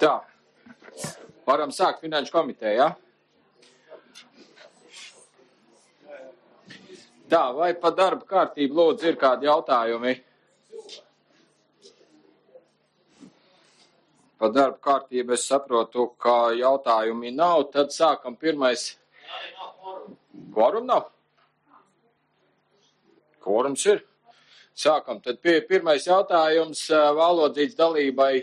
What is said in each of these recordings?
Tā, varam sākt finanšu komiteju, ja? Tā, vai pa darba kārtību lūdzu ir kādi jautājumi? Pa darba kārtību es saprotu, ka jautājumi nav, tad sākam pirmais. Kvorum nav? Kvorums ir. Sākam, tad pirmais jautājums valodzīts dalībai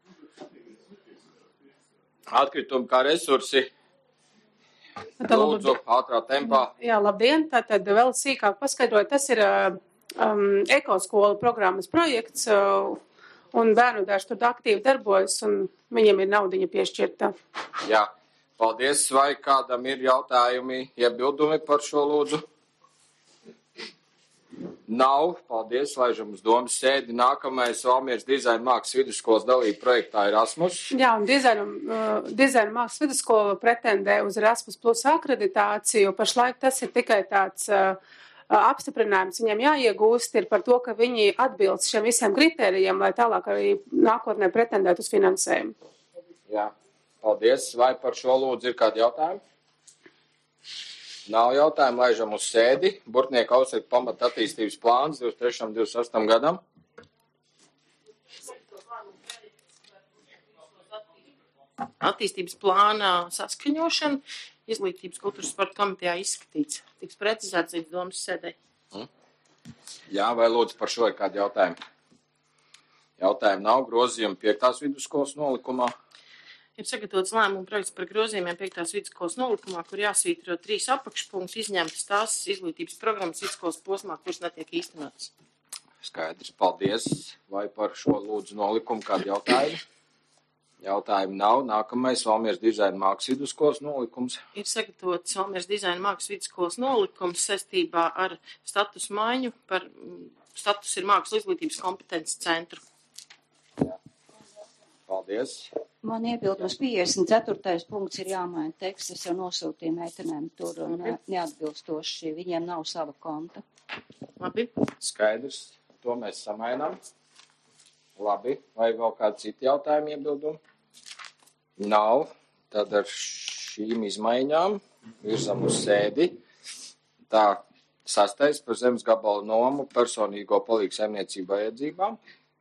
atkritumi kā resursi. Lūdzu, ātrā tempā. Jā, labdien, tātad vēl sīkāk paskaidroju, tas ir ekoskola programmas projekts, un bērnu dārsts tur aktīvi darbojas, un viņiem ir naudiņa piešķirta. Jā, paldies, vai kādam ir jautājumi, iebildumi par šo lūdzu? Nav, paldies, laižam uz domas sēdi. Nākamais Valmieras dizaina mākslas vidusskolas dalība projektā Erasmus. Jā, un dizaina mākslas vidusskola pretendē uz Erasmus plus akreditāciju. Pašlaik tas ir tikai tāds apstiprinājums. Viņiem jāiegūst ir par to, ka viņi atbilst šiem visiem kritērijiem, lai tālāk arī nākotnē pretendētu uz finansējumu. Jā, paldies. Vai par šo lūdzu ir kādi jautājumi? Nav jautājumu, laižam uz sēdi. Burtnieka Ausekta pamata attīstības plāns 23-28 gadam. Attīstības plāna saskaņošana izglītības kultūras sporta komitejā izskatīts. Tiks precizēts līdz domas sēdē. Jā, vai lūdzu par šo ir kādi jautājumi? Jautājumi nav, grozījumi 5. vidusskolas nolikumā. Ir sagatavots lēmuma projekts par grozījumiem 5. vidusskolas nolikumā, kur jāsvītro 3 apakšpunktus, izņemtas tās izglītības programmas vidusskolas posmā, kuras netiek īstenotas. Skaidrs, paldies. Vai par šo lūdzu nolikumu kādi jautājumi? Jautājumi nav. Nākamais Valmieras dizaina mākslas vidusskolas nolikums. Ir sagatavots Valmieras dizaina mākslas vidusskolas nolikums saistībā ar status maiņu par status ir mākslas izglītības kompetences centru. Jā. Paldies. Man iebildums 54. punkts ir jāmaina teksts, es jau nosūtīju meitenēm tur un neatbilstoši, viņiem nav sava konta. Labi. Skaidrs, to mēs samainām. Labi, vai vēl kādi citi jautājumi iebildumi? Nav, tad ar šīm izmaiņām virzam uz sēdi. Tā, 6. par zemes gabalu nomu personīgo palīgu saimniecību vajadzībām.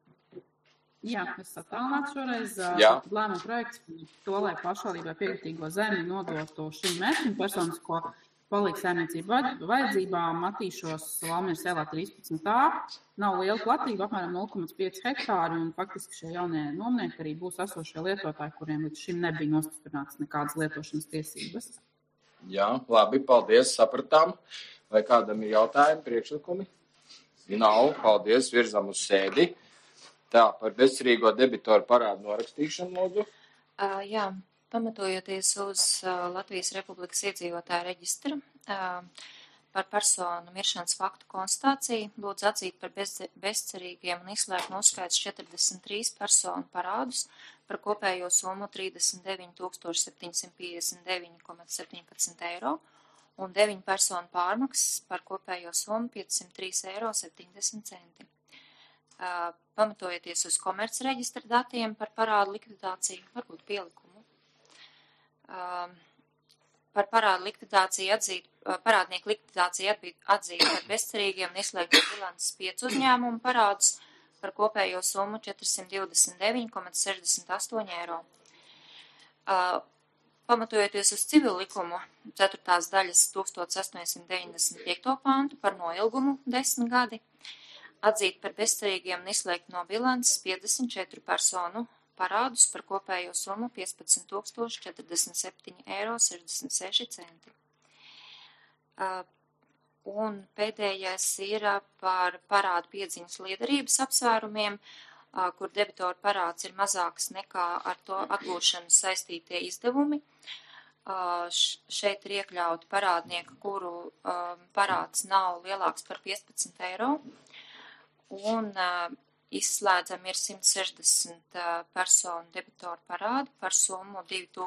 Jā, es attālinātu šoreiz lēmumu projekts to, lai pašvaldībai piekritīgo zemi nodotu šim mērķim personisko palīgu saimniecību vajadzībām attīšos Valmieras ielā 13a. Nav liela platība, apmēram 0,5 hektāri, un faktiski šie jaunie nomnieki arī būs esošie lietotāji, kuriem līdz šim nebija nostiprināts nekādas lietošanas tiesības. Jā, labi, paldies, sapratām. Vai kādam ir jautājumi, priekšlikumi? Nav, paldies, virzam uz sēdi. Tā, par bezcerīgo debitoru parādu norakstīšanu, lūdzu. Jā, pamatojoties uz Latvijas Republikas iedzīvotāju reģistra par personu miršanas faktu konstatāciju, lūdzu atzīt par bezcerīgiem un izslēgt no uzskaits 43 personu parādus par kopējo summu 39 759,17 eiro un 9 personu pārmaksas par kopējo summu 503,70 eiro. Pamatojoties uz komercreģistra datiem par parādu likvidāciju, varbūt pielikumu. Par parādu likvidāciju parādnieku likvidāciju atzīt par bezcerīgiem un izslēgt no bilances 5 uzņēmumu parādus par kopējo summu 429,68 eiro. Pamatojoties uz civilu likumu 4. daļas 1895. pantu par noilgumu 10 gadi, atzīt par bezcerīgiem un izslēgt no bilances 54 personu parādus par kopējo summu 15 047,66 eiro. Un pēdējais ir par parādu piedziņas liederības apsvērumiem, kur debitoru parāds ir mazāks nekā ar to atgūšanu saistītie izdevumi. Šeit ir iekļauti parādnieki, kuru parāds nav lielāks par 15 eiro. Un izslēdzam ir 160 personu debitoru parādi par summu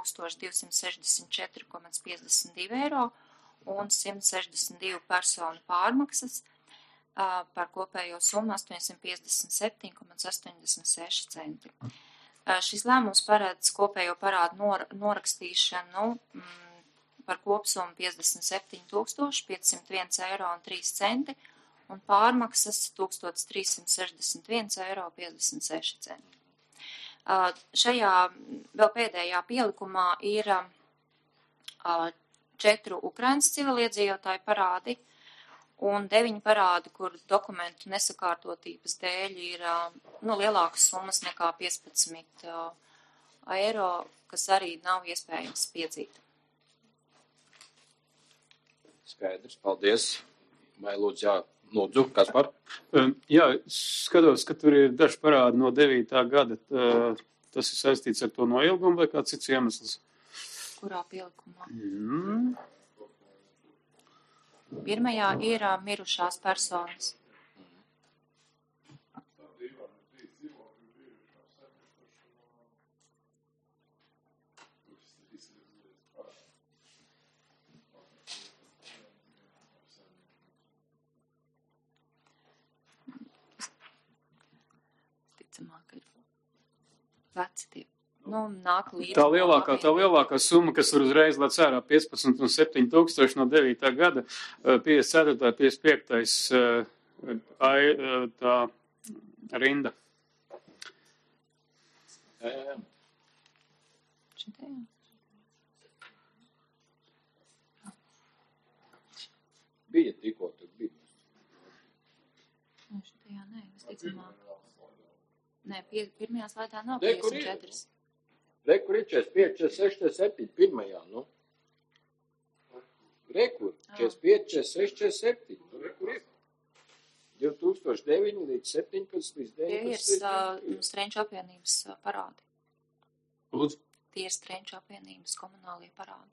2264,52 eiro un 162 personu pārmaksas par kopējo summu 857,86 centi. Šis lēmums paredz kopējo parādu norakstīšanu par kopsumu 57 501,03 eiro un pārmaksas 1361,56 eiro. Šajā vēl pēdējā pielikumā ir 4 Ukrainas civiliedzīvotāju parādi un 9 parādi, kur dokumentu nesakārtotības dēļ ir lielākas summas nekā 15 eiro, kas arī nav iespējams piedzīt. Skaidrs, paldies. Vai lūdzu, Kaspar? Jā, skatos, ka tur ir daži parādi no 9. gada. Tas ir saistīts ar to noilgumu vai kāds cits iemesls? Kurā pielikumā? Pirmajā ir mirušās personas. Ticamāk, ir veci tie. Nāk līdz. Tā lielākā summa, kas var uzreiz lēc ārā 15 un 7 tūkstoši no 9. gada, 54. 55. Tā rinda. Jā. Bija tikko, tad bija. Šitajā nē, visticamāk. Nē, pirmajā slaidā nav 54. Rekur ir 45, 46, 47, pirmajā, nu. Rekur, 45, 46, 47, rekur ir. 2009 līdz 17, līdz 19. Tie ir Strenču apvienības parādi. Lūdzu? Tie ir Strenču apvienības komunālie parādi.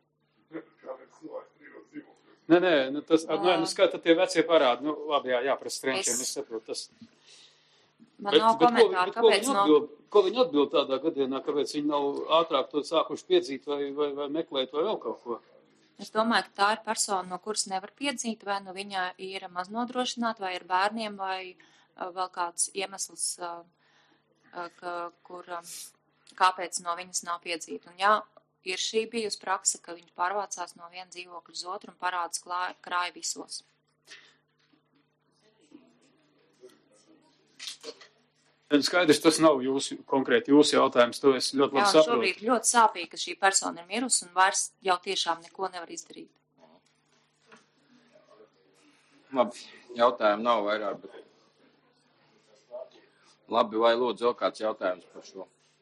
Nē, tas, skata tie vecie parādi, labi, jāprasa Strenčiem, es saprotu, tas. Man nav komentāru, kāpēc Ko viņi atbild tādā gadienā, kāpēc viņi nav ātrāk to sākuši piedzīt vai meklēt vai vēl kaut ko? Es domāju, ka tā ir persona, no kuras nevar piedzīt, vai nu viņa ir maz nodrošināta, vai ir bērniem, vai vēl kāds iemesls, kāpēc no viņas nav piedzīta. Un jā, ir šī bijusi praksa, ka viņi pārvācās no viena dzīvokļa uz otru un parādus krāja visos. Skaidrs, tas nav konkrēti jūsu jautājums, to es ļoti labi saprotu. Šobrīd ļoti sāpīgi, ka šī persona ir mirusi un vairs jau tiešām neko nevar izdarīt. Labi, jautājumu nav vairāk, bet... Labi, vai lūdzu vēl kāds jautājums par šo?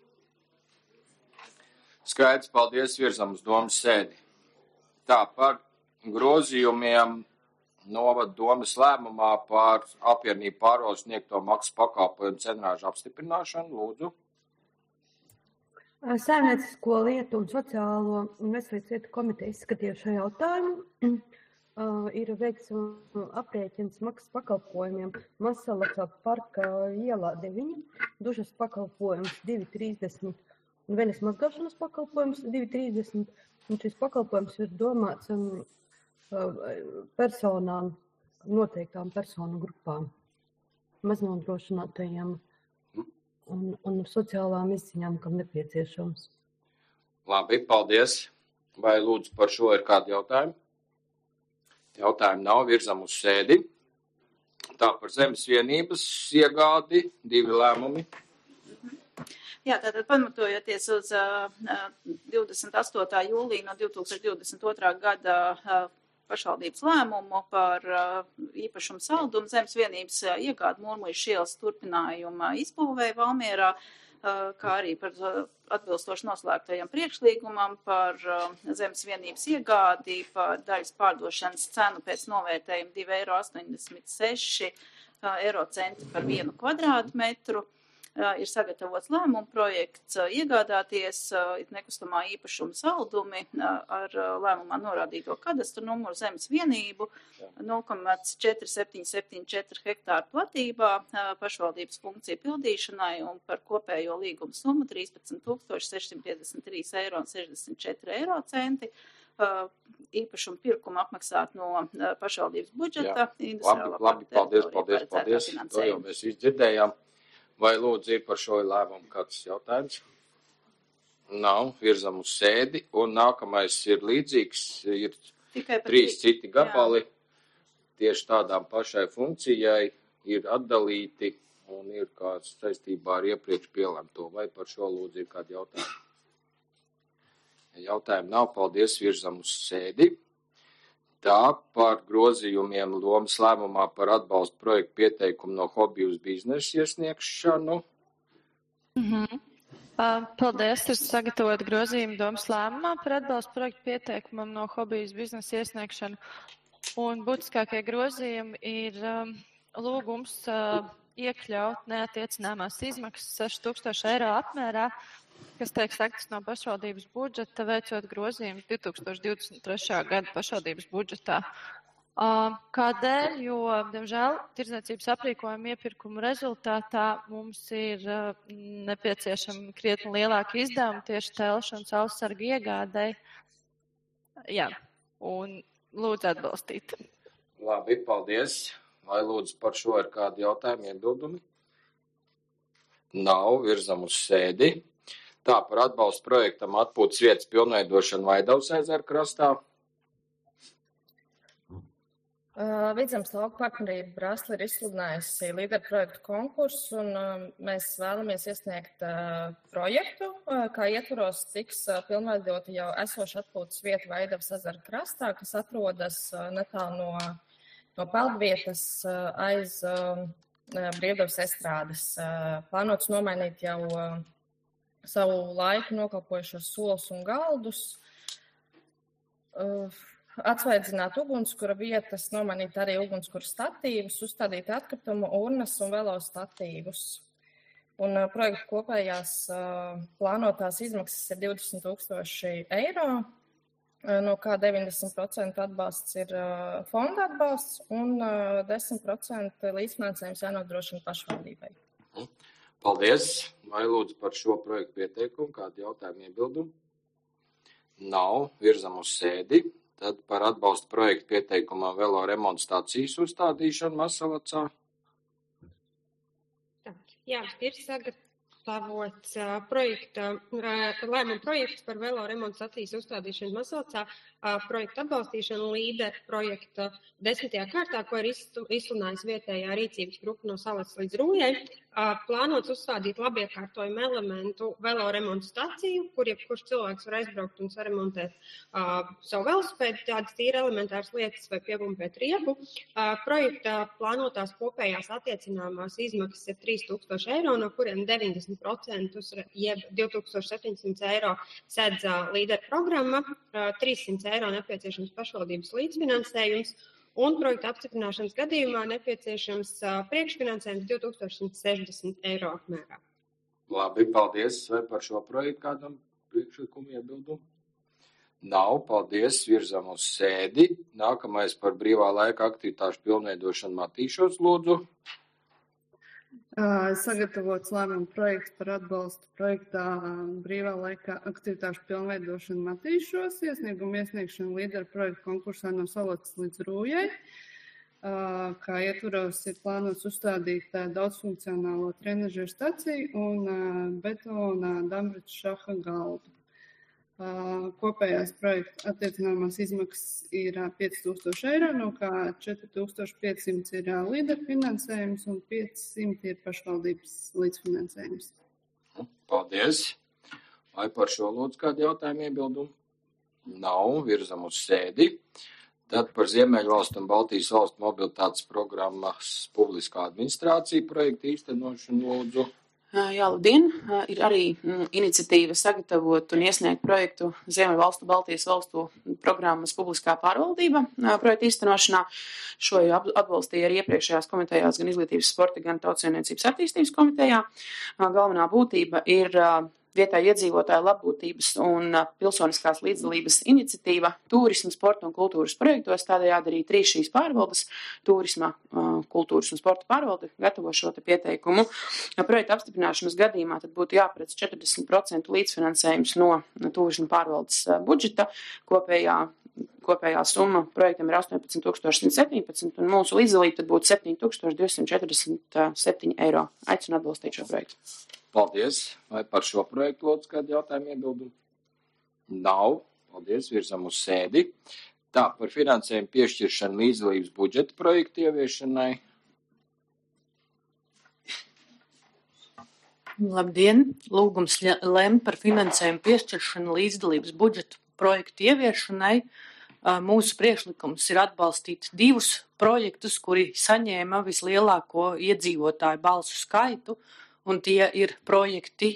Skaidrs, paldies, virzam uz domas sēdi. Tā, par grozījumiem Novada domas lēmumā par apvienību pārvaldes sniegto maksas pakalpojumu cenrāžu apstiprināšanu, lūdzu. Saimniecisko lietu un sociālo un veselības lietu komiteja izskatīja šo jautājumu. Ir veikts aprēķins maksas pakalpojumiem Masalacā parka ielā 9, dušas pakalpojums 2,30 un veļas mazgāšanas pakalpojums 2,30. Un šis pakalpojums ir domāts personām, noteiktām personu grupām, maznodrošinātajiem un sociālām izziņām, kam nepieciešams. Labi, paldies. Vai lūdzu par šo ir kādi jautājumi? Jautājumi nav, virzam uz sēdi. Tā, par zemes vienības iegādi, 2 lēmumi. Jā, tātad pamatojoties uz 28. jūlija no 2022. gada pašvaldības lēmumu par īpašumu saldumu zemes vienības iegādi Mūrmuižas ielas turpinājuma izbūvē Valmierā, kā arī par atbilstoši noslēgtajam priekšlīgumam par zemes vienības iegādi par daļas pārdošanas cenu pēc novērtējuma 2,86 eiro par 1 kvadrātmetru. Ir sagatavots lēmuma projekts iegādāties nekustamā īpašuma saldumi ar lēmumā norādīto kadastru numuru zemes vienību 0,4774 hektāru platībā pašvaldības funkciju pildīšanai un par kopējo līguma summu 13 653,64 eiro. Īpašumu pirkumu apmaksāt no pašvaldības budžeta. Labi, paldies. To jau mēs izdzirdējām. Vai lūdzu ir par šo lēmumu kāds jautājums? Nav, virzam uz sēdi, un nākamais ir līdzīgs, ir Tikai par 3 citi gabali, jā. tieši tādām pašai funkcijai ir atdalīti un ir kā saistībā ar iepriekš pielemto. Vai par šo lūdzu ir kādi jautājumi? Jautājumi nav, paldies, virzam uz sēdi. Tā par grozījumiem domas lēmumā par atbalstu projektu pieteikumu no hobiju uz biznesu iesniegšanu. Paldies, ir sagatavot grozījumu domas lēmumā par atbalstu projektu pieteikumam no hobiju uz biznesu iesniegšanu. Un būtiskākie grozījumi ir lūgums iekļaut neatiecināmās izmaksas 6,000 eiro apmērā, kas tiek sektas no pašvaldības budžeta, veicot grozījumus 2023. gada pašvaldības budžetā. Kādēļ? Jo, diemžēl, tirdzniecības aprīkojuma iepirkuma rezultātā mums ir nepieciešama krietni lielāka izdevuma tieši telšu un saussargu iegādēji. Jā, un lūdzu atbalstīt. Labi, paldies. Vai lūdzu par šo ir kādi jautājumi, iebildumi? Nav, virzam uz sēdi. Tā par atbalstu projektam atpūtas vietas pilnveidošanu Vaidavas ezera krastā. Vidzemes lauku partnerība Brasla ir izsludinājusi līderu projektu konkursu, un mēs vēlamies iesniegt projektu, kā ietvaros tiks pilnveidota jau esoša atpūtas vieta Vaidavas ezera krastā, kas atrodas netālu no peldvietas aiz Brīvdabas estrādes. Plānots nomainīt jau savu laiku nokalpojušos solas un galdus, atsvaidzināt ugunskura vietas, nomainīt arī ugunskura statīvus, uzstādīt atkritumu urnas un velo statīvus. Un projekta kopējās plānotās izmaksas ir 20,000 eiro, no kā 90% atbalsts ir fonda atbalsts un 10% līdzfinansējums jānodrošina pašvaldībai. Paldies. Vai lūdzu par šo projektu pieteikumu, kādi jautājumi iebildumi? Nav, virzam uz sēdi. Tad par atbalstu projektu pieteikumā velo remonta stācijas uzstādīšanu Masalacā. Jā, ir sagatavots lēmuma projekts par velo remonta stācijas uzstādīšanu Masalacā, projektu atbalstīšanu līderu projekta 10. kārtā, ko ir izsludinājusi vietējā rīcības grupa no Salacas līdz Rūjai. Plānots uzstādīt labiekārtojumu elementu velo remonta staciju, kur jebkurš cilvēks var aizbraukt un saremontēt savu velosipēdu, tādas tīri elementāras lietas vai piepumpēt riepu. Projektā plānotās kopējās attiecināmās izmaksas ir 3,000 eiro, no kuriem 90% jeb 2,700 eiro sedz līderu programma, 300 eiro nepieciešams pašvaldības līdzfinansējums. Un projekta apstiprināšanas gadījumā nepieciešams priekšfinansējums 2,160 eiro apmērā. Labi, paldies. Vai par šo projektu kādam priekšlikumu iebildumu? Nav, paldies. Virzam uz sēdi. Nākamais par brīvā laika aktivitāšu pilnveidošanu Matīšos lūdzu. Sagatavots lēmuma projekts par atbalstu projektā brīvā laika aktivitāšu pilnveidošanu Matīšos, iesniegumu iesniegšanu līderu projektu konkursā no Salacas līdz Rūjai, kā ietvaros ir plānots uzstādīt daudzfunkcionālo trenažeru staciju un betona Dambrits šaha galdu. Kopējās projekta attiecināmās izmaksas ir 5,000 eiro, no kā 4,500 ir līderu finansējums un 500 ir pašvaldības līdzfinansējums. Paldies. Vai par šo lūdzu kādu jautājumu iebildumu? Nav, virzam uz sēdi. Tad par Ziemeļvalstu un Baltijas valstu mobilitātes programmas publiskā administrācija projektu īstenošanu lūdzu. Jā, labdien! Ir arī iniciatīva sagatavot un iesniegt projektu Ziemeļvalstu Baltijas valstu programmas publiskā pārvaldība projektu īstenošanā. Šo jau atbalstīja arī iepriekšējās komitejās gan izglītības sporta, gan tautsaimniecības attīstības komitejā. Galvenā būtība ir vietēju iedzīvotāju labbūtības un pilsoniskās līdzdalības iniciatīva turisma, sporta un kultūras projektos. Tādējādi arī 3 šīs pārvaldes - turisma, kultūras un sporta pārvalde gatavo šo te pieteikumu. Projekta apstiprināšanas gadījumā tad būtu jāparedz 40% līdzfinansējums no turisma pārvaldes budžeta. Kopējā kopējā summa projektam ir 18,117, un mūsu līdzdalība tad būtu 7,247 eiro. Aicinu atbalstīt šo projektu. Paldies. Vai par šo projektu lūdzu kādu jautājumu iebildumu? Nav. Paldies. Virzam uz sēdi. Tā, par finansējumu piešķiršanu līdzdalības budžeta projektu ieviešanai. Labdien! Lūgums lem par finansējumu piešķiršanu līdzdalības budžeta projektu ieviešanai. Mūsu priekšlikums ir atbalstīt 2 projektus, kuri saņēma vislielāko iedzīvotāju balsu skaitu, un tie ir projekti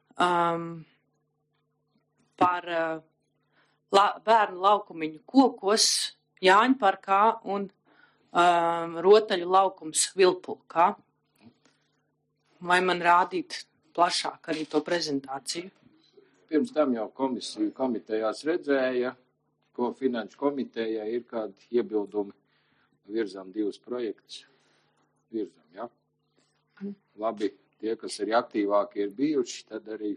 par bērnu laukumiņu kokos Jāņparkā un rotaļu laukums Vilpulkā. Vai man rādīt plašāk arī to prezentāciju? Pirms tam jau komisiju komitejās redzēja, ko finanšu komitejai ir kādi iebildumi. Virzām 2 projektus. Virzām, ja? Labi, tie, kas arī aktīvāki ir bijuši, tad arī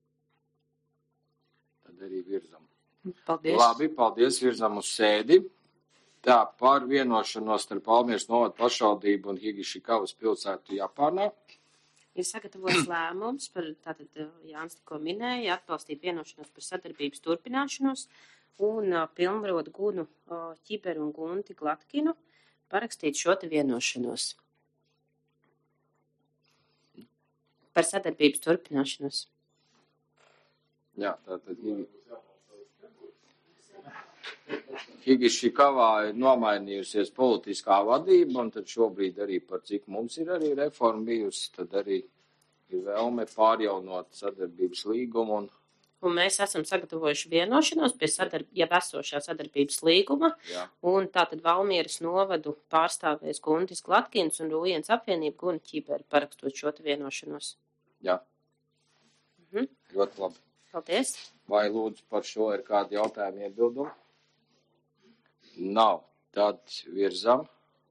virzām. Paldies. Labi, paldies, virzām uz sēdi. Tā, par vienošanos starp Valmieras novada pašvaldību un Higišikavas pilsētu Japānā. Ir sagatavots lēmums par, tātad Jānis tikko minēja, atbalstīt vienošanos par sadarbības turpināšanos un pilnvarot Gunu Ķiberu un Gunti Glatkinu parakstīt šo te vienošanos. Par sadarbības turpināšanos. Jā, tātad Higišikavā ir nomainījusies politiskā vadība, un tad šobrīd arī par cik mums ir arī reforma bijusi, tad arī ir vēlme pārjaunot sadarbības līgumu. Un mēs esam sagatavojuši vienošanos pie jau esošā sadarbības līguma, Jā. Un tātad Valmieras novadu pārstāvēs Guntis Glatkins un Rūjens apvienība Guna Ķiberi parakstot šo te vienošanos. Jā. Ļoti labi. Paldies. Vai lūdzu par šo ir kādi jautājumi iebildumi? Nav. Tad virzam.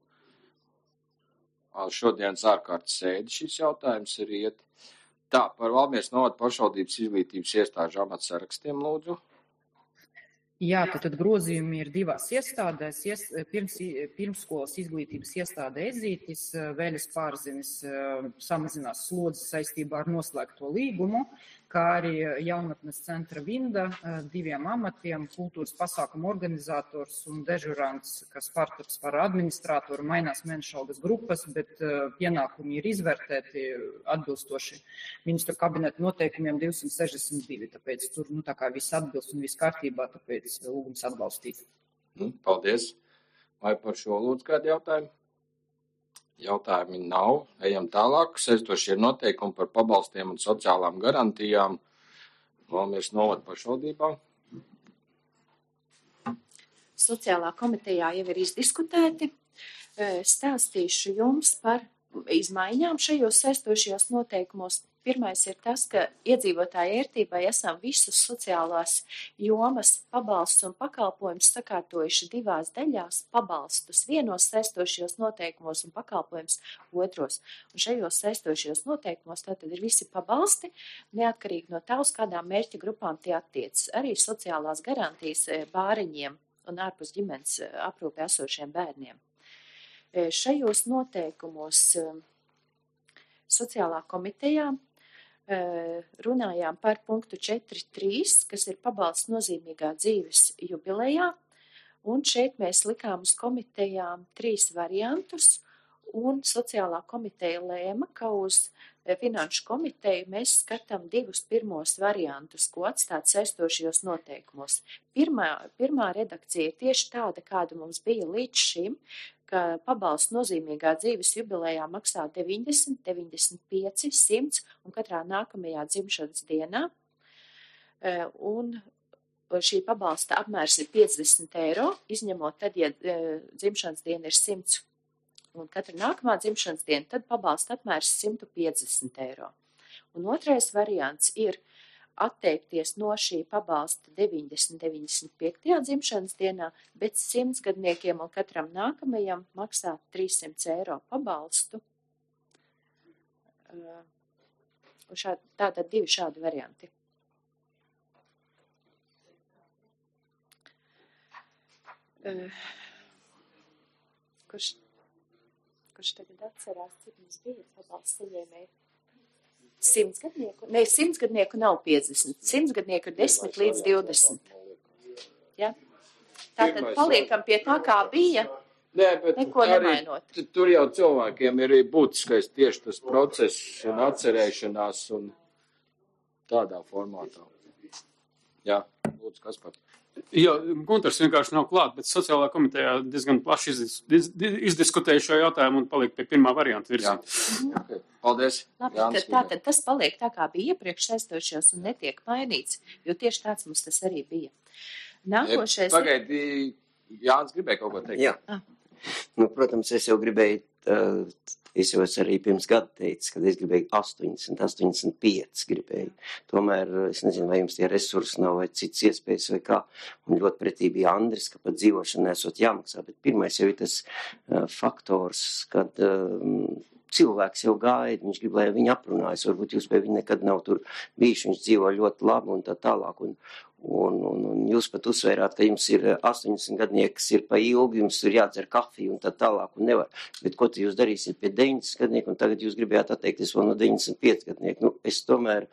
Šodienas ārkārtas sēdi šis jautājums ir iet. Tā, par Valmieras novada pašvaldības izglītības iestāžu amatsarakstiem lūdzu. Jā, tad grozījumi ir 2 iestādēs. Pirmskolas izglītības iestāde Ezītis, Vēļas Pārzemes samazinās slodzi saistībā ar noslēgto līgumu, kā arī jaunatnes centra Vinda 2 amatiem, kultūras pasākumu organizators un dežurants, kas pārtaps par administratoru, mainās mēneša algas grupas, bet pienākumi ir izvērtēti atbilstoši ministru kabineta noteikumiem 262, tāpēc tur tā kā viss atbilst un viss kārtībā, tāpēc lūgums atbalstīt. Paldies. Vai par šo lūdzu kādu jautājumu? Jautājumi nav. Ejam tālāk. Saistošie noteikumi par pabalstiem un sociālām garantijām Valmieras novada pašvaldībām. Sociālā komitejā jau ir izdiskutēti. Stāstīšu jums par izmaiņām šajos saistošajos noteikumos. Pirmais ir tas, ka iedzīvotāju ērtībai esam visus sociālās jomas pabalstus un pakalpojumus sakārtojuši 2 daļās - pabalstus vienos saistošajos noteikumos un pakalpojumus otros. Un šajos saistošajos noteikumos tātad ir visi pabalsti, neatkarīgi no tā, uz kādām mērķa grupām tie attiecas. Arī sociālās garantijas bāriņiem un ārpus ģimenes aprūpē esošiem bērniem. Šajos noteikumos sociālā komitejā runājām par punktu 4.3, kas ir pabalsts nozīmīgā dzīves jubilejā, un šeit mēs likām uz komitejām 3 variantus, un sociālā komiteja lēma, ka uz finanšu komiteju mēs skatām 2 pirmos variantus, ko atstāt saistošajos noteikumos. Pirmā redakcija ir tieši tāda, kāda mums bija līdz šim, ka pabalsts nozīmīgā dzīves jubilejā maksā 90, 95, 100 un katrā nākamajā dzimšanas dienā. Un šī pabalsta apmērs ir 50 eiro, izņemot tad, ja dzimšanas diena ir 100 un katra nākamā dzimšanas diena, tad pabalsta apmērs 150 eiro. Un otrais variants ir atteikties no šī pabalsta 90, 95. dzimšanas dienā, bet 100 gadniekiem un katram nākamajam maksā 300 eiro pabalstu. Tātad 2 šādi varianti. Kurš tagad atcerās, cik mums bija pabalstu saņēmēji? 100 gadnieku? Nē, 100 gadnieku nav 50. 100 gadnieku ir 10 līdz 20. Ja? Tātad paliekam pie tā, kā bija, neko nemainot. Tur jau cilvēkiem ir būtiskais tieši tas process un atcerēšanās un tādā formātā. Jā, lūdzu, Kaspar. Jā, Guntars vienkārši nav klāt, bet sociālā komitejā diezgan plaši izdiskutēja šo jautājumu un palika pie pirmā varianta virzīt. Okay. Paldies. Labi, tātad tas paliek tā, kā bija iepriekš saistošajos un netiek mainīts, jo tieši tāds mums tas arī bija. Nākošais... Pagaidi, Jānis gribēja kaut ko teikt. Jā. Nu, protams, es jau gribēju, es jau arī pirms gada teicu, kad es gribēju 80, 85 gribēju. Tomēr es nezinu, vai jums tie resursi nav vai cits iespējas vai kā. Un ļoti pretī bija Andris, ka pat dzīvošana nesot jāmaksā. Bet pirmais jau ir tas faktors, kad cilvēks jau gaida, viņš grib, lai viņi aprunājas. Varbūt jūs pie viņa nekad nav tur bijuši, viņš dzīvo ļoti labi un tā tālāk. Un jūs pat uzsvērāt, ka jums ir 80 gadnieks ir pa ilgi, jums ir jādzer kafiju un tā tālāk un nevar. Bet ko jūs darīsiet pie 90 gadnieku un tagad jūs gribējāt atteikties vēl no 95 gadnieku? Nu, es tomēr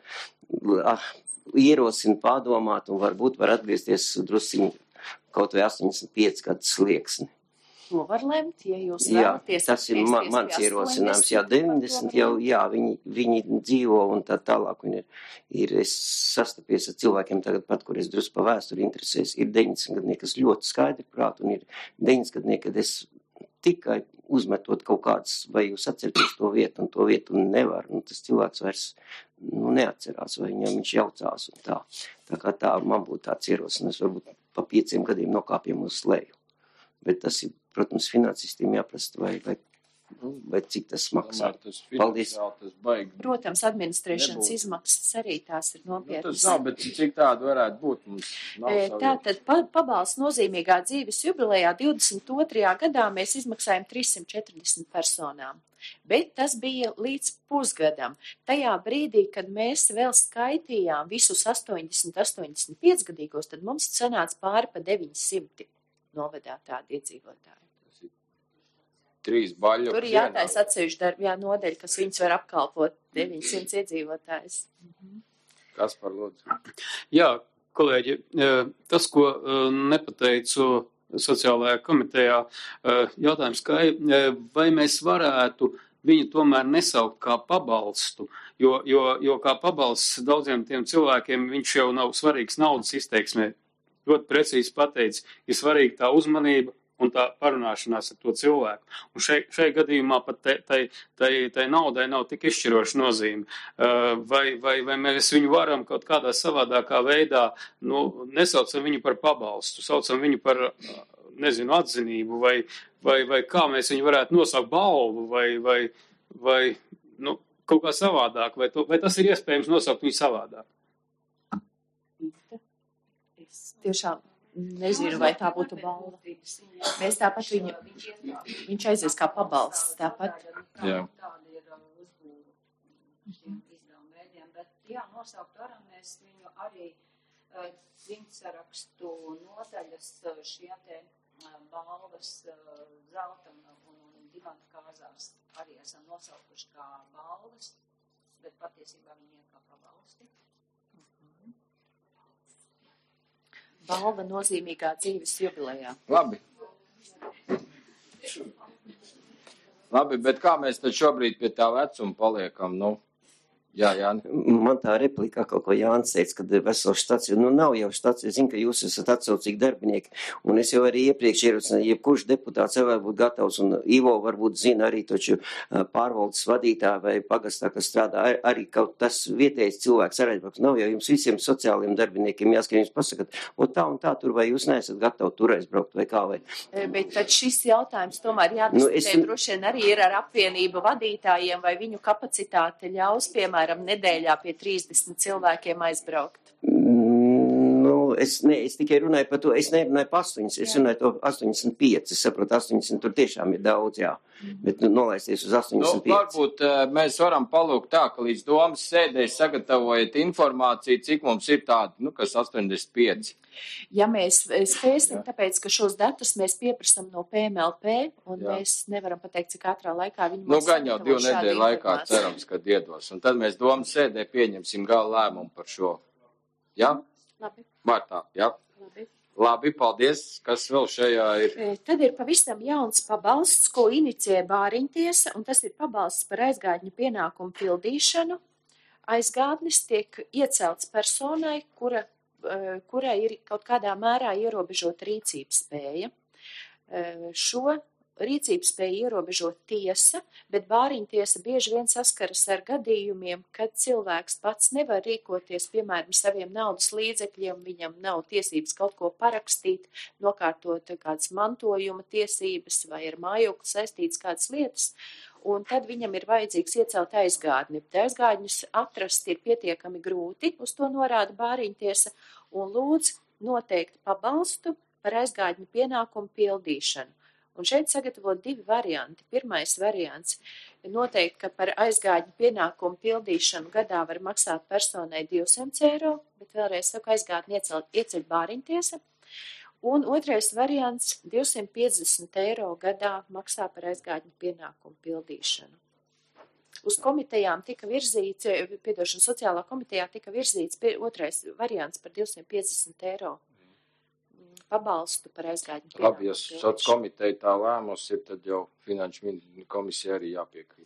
ierosinu pārdomāt un varbūt var atgriezties drusciņi kaut vai 85 gadus slieksni. To var lemt, ja jūs vēlaties. Jā, tas ir mans ierosinājums. Jā, 90 jau, jā, viņi dzīvo un tā tālāk. Un es sastapies ar cilvēkiem tagad pat, kur es drusku pa vēsturi interesēs. Ir 90 gadnieki, kas ļoti skaidri prāt, un ir 90 gadnieki, kad es tikai uzmetot kaut kādas, vai jūs atceraties to vietu un nevar. Un tas cilvēks vairs neatcerās, vai viņam viņš jaucās un tā. Tā kā tā man būtu tāds ierosinājums, varbūt pa 5 gadiem nokāpjam uz leju. Bet tas ir, protams, finansistiem jāprast, vai cik tas maksā. Paldies. Protams, administrēšanas izmaksas arī tās ir nopietnas. Tas nav, bet cik tāda varētu būt? Tātad pabalsts nozīmīgā dzīves jubilejā 22. gadā mēs izmaksājam 340 personām. Bet tas bija līdz pusgadam. Tajā brīdī, kad mēs vēl skaitījām visus 80-85 gadīgos, tad mums sanāca pāri pa 900 novadā tādi iedzīvotāji. 3 baļu. Tur ir jātais atsevišķi nodeļa, kas viņus var apkalpot 900 iedzīvotājus. Kaspar, lūdzu. Jā, kolēģi, tas, ko nepateicu sociālajā komitejā, jautājums, vai mēs varētu viņu tomēr nesaukt kā pabalstu, jo kā pabalsts daudziem tiem cilvēkiem viņš jau nav svarīgs naudas izteiksmē. Ļoti precīzi pateicis, ir svarīga tā uzmanība un tā parunāšanās ar to cilvēku. Un šai gadījumā pat tai naudai nav tik izšķiroša nozīme. Vai mēs viņu varam kaut kādā savādākā veidā, nesaucam viņu par pabalstu, saucam viņu par, nezinu, atzinību, vai kā mēs viņu varētu nosaukt balvu, vai kaut kā savādāk, vai tas ir iespējams nosaukt viņu savādāk? Tiešām nezinu, vai tā būtu balva. Mēs tāpat viņš aizies kā pabalsts, tāpat. Jā. Bet jā, nosaukt varam mēs viņu arī dzimtsarakstu nodaļas šiem te balvas zelta un dimanta kāzās arī esam nosaukuši kā balvas, bet patiesībā viņi ir kā pabalsti. Balva nozīmīgā dzīves jubilejā. Labi, bet kā mēs tad šobrīd pie tā vecuma paliekam? Jā, Jāni. Man tā replika, kaut ko Jānis teica, kad vesela štacija, nav jau štacija, es zinu, ka jūs esat atsaucīgi darbinieki, un es jau arī iepriekš ierosināju, jebkurš deputāts jau var būt gatavs, un Ivo varbūt zina arī toču pārvaldes vadītāju vai pagastā, kas strādā, arī kaut tas vietējais cilvēks arī, nav jau jums visiem sociāliem darbiniekiem jāskat, jums pasakat, tā un tā tur, vai jūs neesat gatavi tur aizbraukt, vai kā, vai. Bet tad šis jautājums tomēr jādiskutē droši vien arī ir ar apvienību vadītājiem, vai viņu kapacitāte ļaus, piemēram, nedēļā pie 30 cilvēkiem aizbraukt? es tikai runāju par to, es nerunāju par 8, es runāju to 85, es saprotu, 80 tur tiešām ir daudz, jā, bet nolaisties uz 85. Varbūt mēs varam palūgt tā, ka līdz domas sēdē sagatavojiet informāciju, cik mums ir tādi, kas 85. Ja mēs spēsim, tāpēc, ka šos datus mēs pieprasam no PMLP, un mēs nevaram pateikt, cik ātrā laikā viņi mums gan jau 2 nedēļu laikā cerams, kad iedos, un tad mēs domas sēdē pieņemsim gala lēmumu par šo. Jā? Labi. Martā, jā? Labi, paldies. Kas vēl šajā ir? Tad ir pavisam jauns pabalsts, ko inicijē Bāriņtiesa, un tas ir pabalsts par aizgādņu pienākumu pildīšanu. Aizgādnis tiek iecelts personai, kurai ir kaut kādā mērā ierobežota rīcības spēja. Šo rīcības spēju ierobežo tiesa, bet Bāriņtiesa bieži vien saskaras ar gadījumiem, kad cilvēks pats nevar rīkoties, piemēram, saviem naudas līdzekļiem, viņam nav tiesības kaut ko parakstīt, nokārtot kādas mantojuma tiesības vai ar mājokli saistītas kādas lietas, un tad viņam ir vajadzīgs iecelt aizgādni. Aizgādņus atrast ir pietiekami grūti, uz to norāda Bāriņtiesa, un lūdz noteikt pabalstu par aizgādņu pienākumu pildīšanu. Un šeit sagatavot 2 varianti. Pirmais variants ir noteikti, ka par aizgādņu pienākumu pildīšanu gadā var maksāt personai 200 eiro, bet vēlreiz saku, aizgādni ieceļ Bāriņtiesa. Un otrais variants 250 eiro gadā maksā par aizgādņu pienākumu pildīšanu. Uz komitejām tika virzīts, sociālā komitejā tika virzīts otrais variants par 250 eiro. Pabalstu par aizgādņu pienākumu. Labi, ja soc komiteja tā lēmus ir, tad jau finanšu komisija arī jāpiekrīt.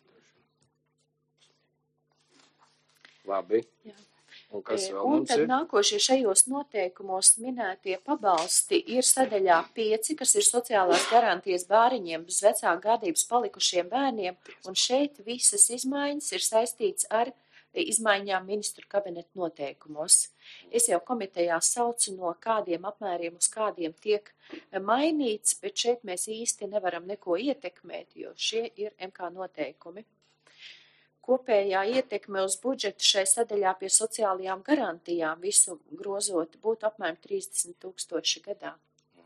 Labi. Jā. Un kas vēl mums ir? Un tad nākošie šajos noteikumos minētie pabalsti ir sadaļā 5, kas ir sociālās garantijas bāriņiem bez vecāku gādības palikušiem bērniem, un šeit visas izmaiņas ir saistīts ar izmaiņām ministru kabineta noteikumos. Es jau komitejā saucu no kādiem apmēriem uz kādiem tiek mainīts, bet šeit mēs īsti nevaram neko ietekmēt, jo šie ir MK noteikumi. Kopējā ietekme uz budžetu šai sadaļā pie sociālajām garantijām visu grozot būtu apmēram 30 000 gadā.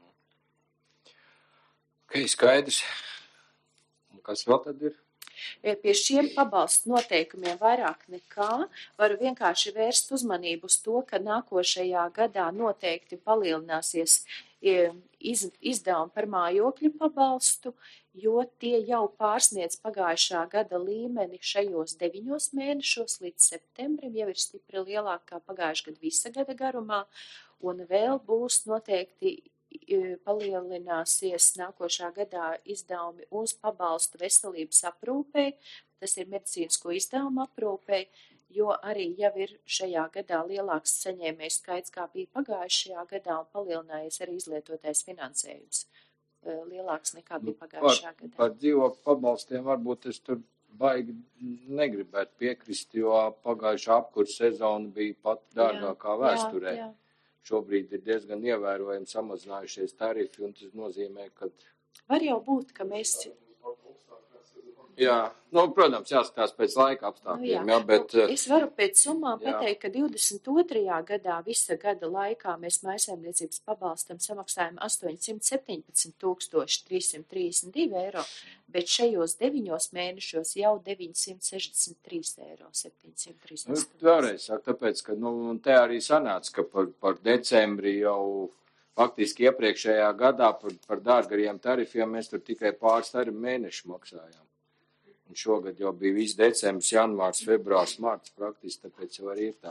Ok, skaidrs. Un kas vēl tad ir? Pie šiem pabalstu noteikumiem vairāk nekā varu vienkārši vērst uzmanību uz to, ka nākošajā gadā noteikti palielināsies izdevumi par mājokļu pabalstu, jo tie jau pārsniedz pagājušā gada līmeni šajos 9 mēnešos līdz septembrim, jau ir stipri lielāk kā pagājušā gada visa gada garumā, un vēl būs noteikti palielināsies nākošā gadā izdevumi uz pabalstu veselības aprūpei, tas ir medicīnisko izdevumu aprūpei, jo arī jau ir šajā gadā lielāks saņēmēju skaits, kā bija pagājušajā gadā, un palielinājies arī izlietotais finansējums lielāks nekā bija pagājušajā gadā. Par dzīvokļu pabalstiem varbūt es tur baigi negribētu piekrist, jo pagājušā apkurss sezona bija pat dārgākā vēsturē. Jā. Šobrīd ir diezgan ievērojami samazinājušies tarifi, un tas nozīmē, ka... Var jau būt, ka mēs... Jā, protams, jāskatās pēc laika apstākļiem, bet... Es varu pēc summām pateikt, ka 22. gadā visa gada laikā mēs mājsaimniecības pabalstam samaksājam 817 332 eiro, bet šajos 9 mēnešos jau 963 eiro, 738. Vēlreiz saka, tāpēc, ka te arī sanāca, ka par decembri jau faktiski iepriekšējā gadā par dārgariem tarifiem mēs tur tikai pāris tarifu mēnešu maksājām. Un šogad jau bija viss decembris, janvārs, februārs, marts praktiski, tāpēc jau arī ir tā.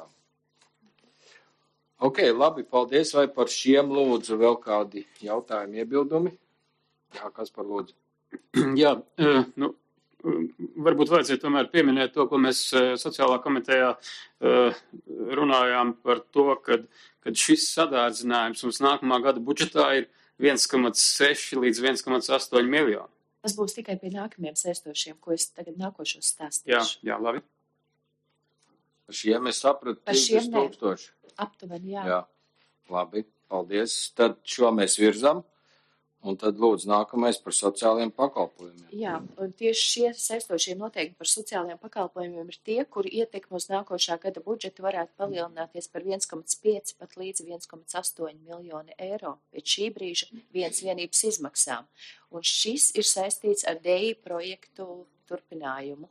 Ok, labi, paldies. Vai par šiem lūdzu vēl kādi jautājumi, iebildumi? Jā, kas par lūdzu? Jā, varbūt vajadzētu tomēr pieminēt to, ko mēs sociālā komitejā runājām par to, kad šis sadārdzinājums mums nākamā gada budžetā ir 1,6 līdz 1,8 miljonu. Tas būs tikai pie nākamajiem saistošiem, ko es tagad nākošos stāstīšu. Jā, labi. Par šiem es sapratu 50 000. Aptuveni, jā. Jā, labi, paldies. Tad šo mēs virzam. Un tad lūdzu nākamais par sociālajiem pakalpojumiem. Jā, un tieši šie saistošie noteikumi par sociālajiem pakalpojumiem ir tie, kuri ietekmi uz nākošā gada budžetu varētu palielināties par 1,5 pat līdz 1,8 miljoni eiro pēc šī brīža vienas vienības izmaksām. Un šis ir saistīts ar DI projektu turpinājumu.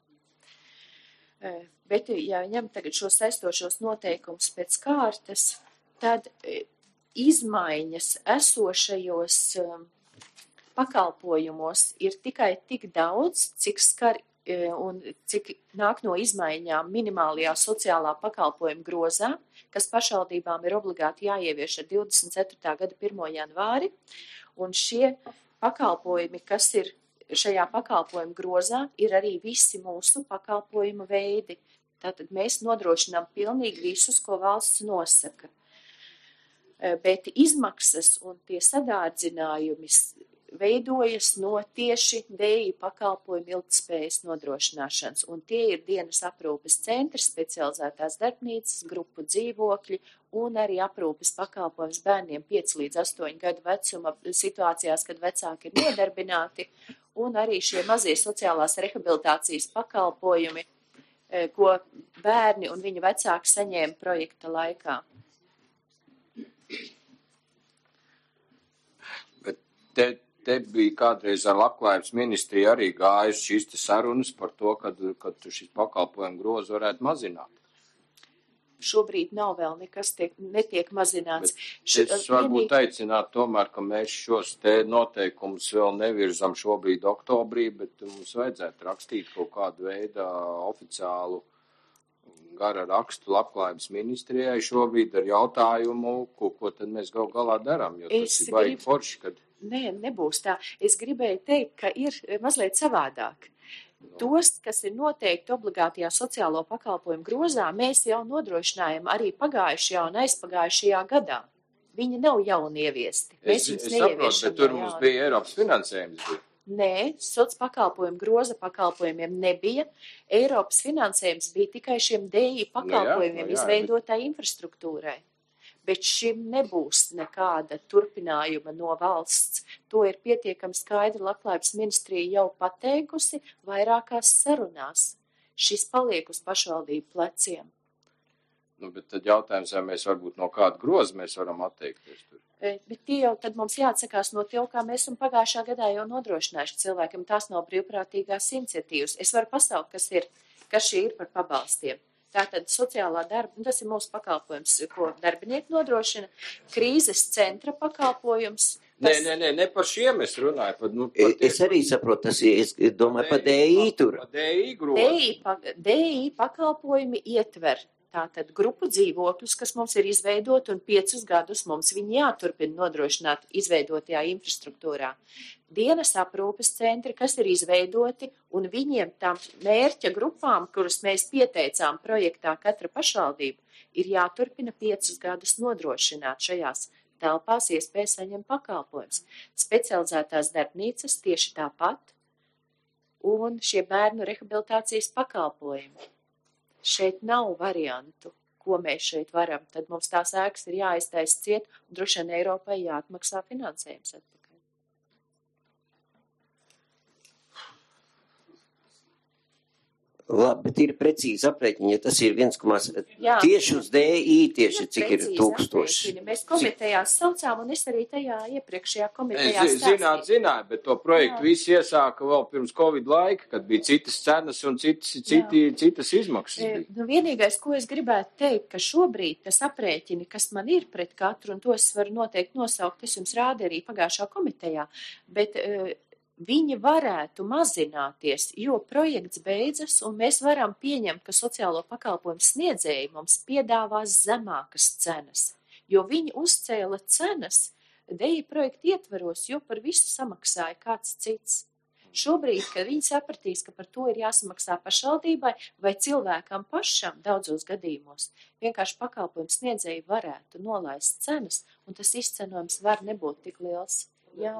Bet, ja ņem tagad šos saistošos noteikumus pēc kārtas, tad izmaiņas esošajos pakalpojumos ir tikai tik daudz, cik skar un cik nāk no izmaiņām minimālajā sociālā pakalpojuma grozā, kas pašvaldībām ir obligāti jāievieš ar 24. gada 1. janvāri, un šie pakalpojumi, kas ir šajā pakalpojuma grozā, ir arī visi mūsu pakalpojuma veidi. Tātad mēs nodrošinām pilnīgi visus, ko valsts nosaka. Bet izmaksas un tie sadārdzinājumi veidojas no tieši DI pakalpojumu ilgtspējas nodrošināšanas, un tie ir dienas aprūpes centri, specializētās darbnīcas, grupu dzīvokļi un arī aprūpes pakalpojums bērniem 5 līdz 8 gadu vecuma situācijās, kad vecāki ir nodarbināti, un arī šie mazie sociālās rehabilitācijas pakalpojumi, ko bērni un viņa vecāki saņēma projekta laikā. Bet te bija kādreiz ar Labklājības ministriju arī gājuši šīs sarunas par to, kad šis pakalpojumu grozu varētu mazināt. Šobrīd nav vēl nekas netiek mazināts. Es varbūt aicinātu tomēr, ka mēs šos te noteikumus vēl nevirzam šobrīd oktobrī, bet mums vajadzētu rakstīt kaut kādu veidu oficiālu gara rakstu Labklājības ministrijai šobrīd ar jautājumu, ko tad mēs gal galā darām, jo tas ir baigi forši, kad... Nē, nebūs tā. Es gribēju teikt, ka ir mazliet savādāk. Tos, kas ir noteikti obligātajā sociālo pakalpojumu grozā, mēs jau nodrošinājam arī pagājušajā un aizpagājušajā gadā. Viņi nav jauni ieviesti. Es saprotu, bet tur mums bija Eiropas finansējums. Nē, soc pakalpojumu groza pakalpojumiem nebija. Eiropas finansējums bija tikai šiem DI pakalpojumiem izveidotai infrastruktūrai. Bet šim nebūs nekāda turpinājuma no valsts. To ir pietiekami skaidri Labklājības ministrija jau pateikusi vairākās sarunās. Šis paliek uz pašvaldību pleciem. Bet tad jautājums, vai mēs varbūt no kāda groza mēs varam atteikties tur? Bet tie jau tad mums jāatsakās no tie, kā mēs esam pagājušā gadā jau nodrošinājuši cilvēkiem. Tās nav brīvprātīgās iniciatīvas. Es varu pasaukt, kas šī ir par pabalstiem. Tātad sociālā darba, tas ir mūsu pakalpojums, ko darbinieki nodrošina, krīzes centra pakalpojums. Ne par šiem es runāju. Es arī saprotu, es domāju par DI tur. DI pakalpojumi ietver tātad grupu dzīvokļus, kas mums ir izveidoti, un 5 gadus mums viņi jāturpina nodrošināt izveidotajā infrastruktūrā. Dienas aprūpes centri, kas ir izveidoti, un viņiem tām mērķa grupām, kuras mēs pieteicām projektā katra pašvaldība, ir jāturpina 5 gadus nodrošināt šajās telpās iespēja saņemt pakalpojums. Specializētās darbnīcas tieši tāpat, un šie bērnu rehabilitācijas pakalpojumi. Šeit nav variantu, ko mēs šeit varam. Tad mums tās ēkas ir jāiztaisa ciet, un droši vien Eiropai jāatmaksā finansējums atpakaļ. Labi, bet ir precīzi aprēķini, ja tas ir 1, tieši uz DI, tieši cik ir 1000. Mēs komitejās saucām, un es arī tajā iepriekšējā komitejā stāstīju. Zināju, bet to projektu visi iesāka vēl pirms Covid laika, kad bija citas cenas un citas izmaksas. Vienīgais, ko es gribētu teikt, ka šobrīd tas aprēķini, kas man ir pret katru, un tos varu noteikti nosaukt, es jums rādu arī pagājušā komitejā, bet viņi varētu mazināties, jo projekts beidzas, un mēs varam pieņemt, ka sociālo pakalpojumu sniedzēji mums piedāvās zemākas cenas, jo viņi uzcēla cenas DI projektu ietvaros, jo par visu samaksāja kāds cits. Šobrīd, kad viņi sapratīs, ka par to ir jāsamaksā pašvaldībai vai cilvēkam pašam daudzos gadījumos, vienkārši pakalpojumu sniedzēji varētu nolaist cenas, un tas izcenojums var nebūt tik liels. Jā.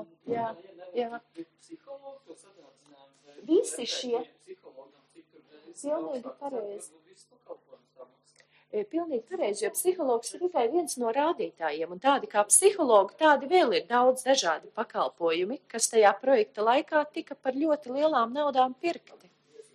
Visi šie pilnīgi pareizi. Pilnīgi pareizi, jo psihologs ir tikai viens no rādītājiem, un tādi kā psihologi, tādi vēl ir daudz dažādi pakalpojumi, kas tajā projekta laikā tika par ļoti lielām naudām pirkti.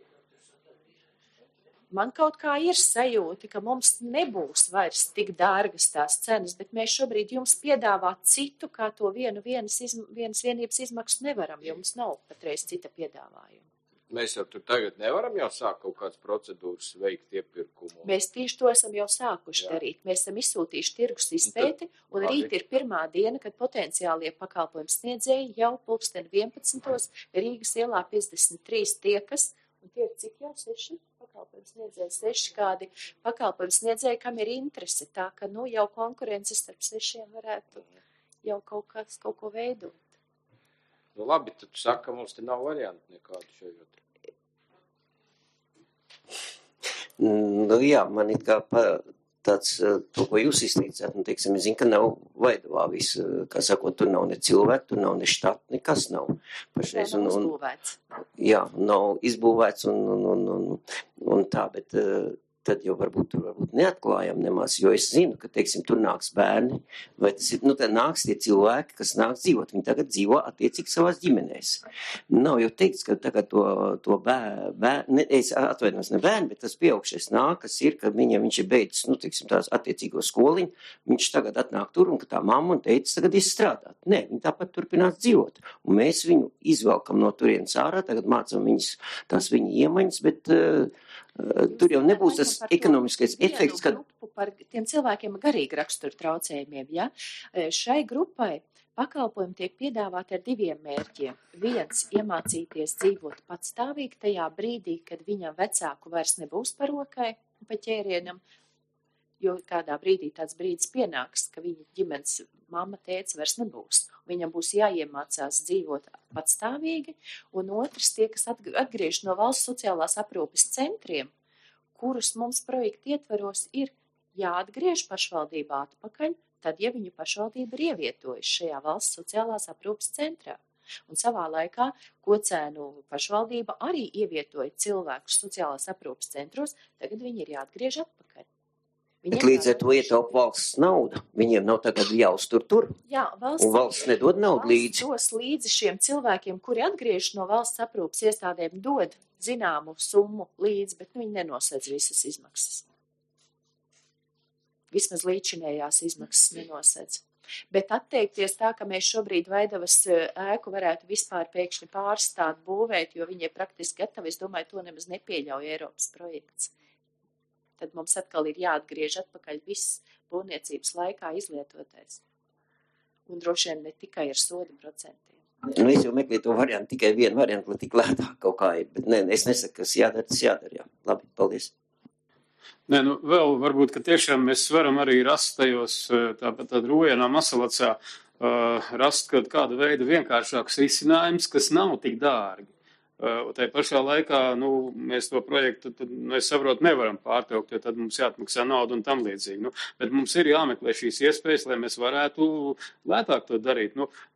Man kaut kā ir sajūta, ka mums nebūs vairs tik dārgas tās cenas, bet mēs šobrīd jums piedāvāt citu, kā to vienas vienības izmaksu nevaram, jo mums nav patreiz cita piedāvājuma. Mēs jau tur tagad nevaram jau sākt kaut kādas procedūras veikt iepirkumu. Mēs tieši to esam jau sākuši darīt. Mēs esam izsūtījuši tirgus izpēti, un rīt ir pirmā diena, kad potenciālie pakalpojumu sniedzēji jau 11:11 Rīgas ielā 53 tiekas, un tie ir cik jau 6 pakalpojumu sniedzēji, 6 kādi pakalpojumu sniedzēji, kam ir interese, tā ka, jau konkurences starp 6 varētu jau kaut ko veidot. Labi, tad tu saka, ka mums te nav variantu nekādu šajot. Jā, man ir kā tāds, to, ko jūs izteicāt, teiksim, es zinu, ka nav Vaidavā viss, kā sakot, tur nav ne cilvēku, tur nav ne štata, nekas nav. Pašreiz, nav uzbūvēts. Jā, nav izbūvēts un tā, bet tad jau varbūt neatklājam nemaz, jo es zinu, ka, teiksim, tur nāks bērni, vai tas ir, tad nāks tie cilvēki, kas nāks dzīvot, viņi tagad dzīvo attiecīgi savās ģimenēs. Nav jau teikts, ka tagad to bērni, es atvainojos ne bērni, bet tas pieaugšais nāk, kas ir, ka viņš ir beidzis, teiksim, tās attiecīgo skoliņu, viņš tagad atnāk tur, un ka tā mamma un teica tagad izstrādāt. Nē, viņi tāpat turpinās dzīvot, un mēs viņu izvelkam no turienes ārā, tagad mācam tās viņa iemaņas, bet tur jau nebūs tas ekonomiskais efekts, kad... Par tiem cilvēkiem ar garīgi raksturu traucējumiem, ja? Šai grupai pakalpojumi tiek piedāvāti ar 2 mērķiem. Viens – iemācīties dzīvot patstāvīgi tajā brīdī, kad viņam vecāku vairs nebūs par rokai un pa ķērienam, jo kādā brīdī tāds brīdis pienāks, ka viņa ģimenes mamma, tēts vairs nebūs. Viņam būs jāiemācās dzīvot patstāvīgi, un otrs tie, kas atgriež no valsts sociālās aprūpes centriem, kurus mums projekta ietvaros ir jāatgriež pašvaldībā atpakaļ, tad, ja viņu pašvaldība ir ievietojuši šajā valsts sociālās aprūpes centrā. Un savā laikā Kocēnu pašvaldība arī ievietoja cilvēkus sociālās aprūpes centros, tagad viņi ir jāatgriež atpakaļ. Bet līdz ar to ietaup valsts nauda. Viņiem nav tagad jāuztur tur. Jā, un valsts nedod naudu līdzi. Valsts dos līdzi šiem cilvēkiem, kuri atgriež no valsts aprūpes iestādēm, dod zināmu summu līdzi, bet viņi nenosēdz visas izmaksas. Vismaz līdzinējās izmaksas nenosēdz. Bet atteikties tā, ka mēs šobrīd Vaidavas ēku varētu vispār pēkšņi pārstāt būvēt, jo viņi ir praktiski gatavi, es domāju, to nemaz nepieļauj Eiropas projekts. Tad mums atkal ir jāatgriež atpakaļ viss būvniecības laikā izlietotais. Un droši vien ne tikai ar soda procentiem. Es jau meklēju to variantu, tikai vienu variantu, lai tik lētāk kaut kā ir. Bet es nesaku, kas jādara, tas jādara, jā. Labi, paldies. Nē, vēl varbūt, ka tiešām mēs varam arī rast tajos, tāpat Rojanā, Masalacā, rast kāda veida vienkāršāks risinājums, kas nav tik dārgi. Un tai pašā laikā, mēs to projektu, es saprotu, nevaram pārtraukt, jo tad mums jāatmaksā naudu un tam līdzīgi. Bet mums ir jāmeklē šīs iespējas, lai mēs varētu lētāk to darīt.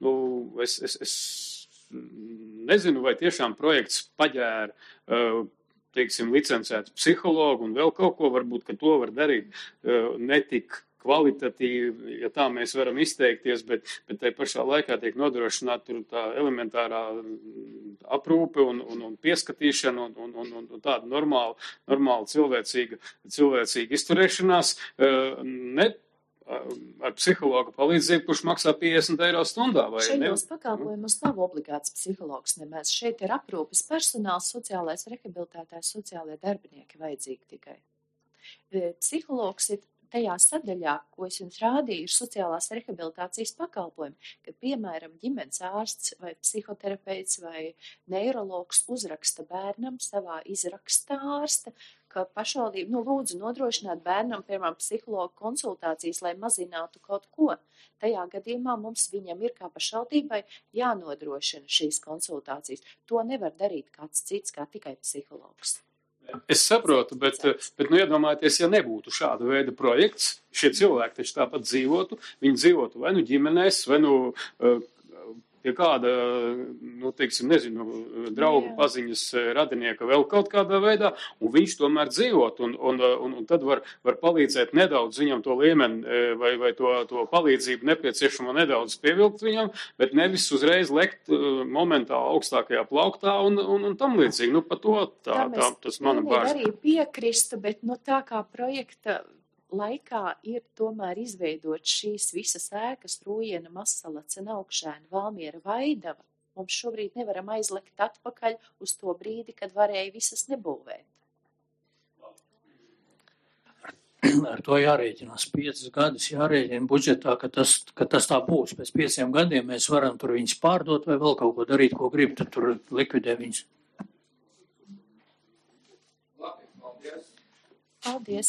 Es nezinu, vai tiešām projekts paģēra, teiksim, licencētu psihologu un vēl kaut ko, varbūt, ka to var darīt netik kvalitatīvi, ja tā mēs varam izteikties, bet tai pašā laikā tiek nodrošināta tur tā elementārā aprūpe un pieskatīšana un tāda normāla cilvēcīga izturēšanās, ne ar psihologa palīdzību, kurš maksā 50 eiro stundā. Šajos pakalpojumos nav obligāts psihologs nemaz. Šeit ir aprūpes personāls, sociālais rehabilitētājs, sociālie darbinieki vajadzīgi tikai. Psihologs ir tajā sadaļā, ko es jums rādīju, ir sociālās rehabilitācijas pakalpojumi, kad, piemēram, ģimenes ārsts vai psihoterapeits vai neirologs uzraksta bērnam savā izrakstā ārsta, ka pašvaldība, lūdzu nodrošināt bērnam, piemēram, psihologu konsultācijas, lai mazinātu kaut ko. Tajā gadījumā mums viņam ir kā pašvaldībai jānodrošina šīs konsultācijas. To nevar darīt kāds cits, kā tikai psihologs. Es saprotu, bet iedomājieties, ja nebūtu šāda veida projekts, šie cilvēki taču tāpat dzīvotu, viņi dzīvotu vai ģimenēs, vai pie kāda, teiksim, nezinu, draugu paziņas radinieka vēl kaut kādā veidā, un viņš tomēr dzīvot, un tad var palīdzēt nedaudz viņam to līmeni, vai to palīdzību nepieciešamo nedaudz pievilkt viņam, bet nevis uzreiz lekt momentā augstākajā plauktā un tam līdzīgi. Pa to tas mana bāža. Arī piekristu, bet tā kā projekta laikā ir tomēr izveidot šīs visas ēkas, Rūjiena, Masalace, Naukšēna, Valmiera, Vaidava. Mums šobrīd nevaram aizlekt atpakaļ uz to brīdi, kad varēja visas nebūvēt. Ar to jārēķinās 5 gadus, jārēķina budžetā, ka tas tā būs. Pēc 5 gadiem mēs varam tur viņus pārdot vai vēl kaut ko darīt, ko grib, tad tur likvidē viņus. Paldies!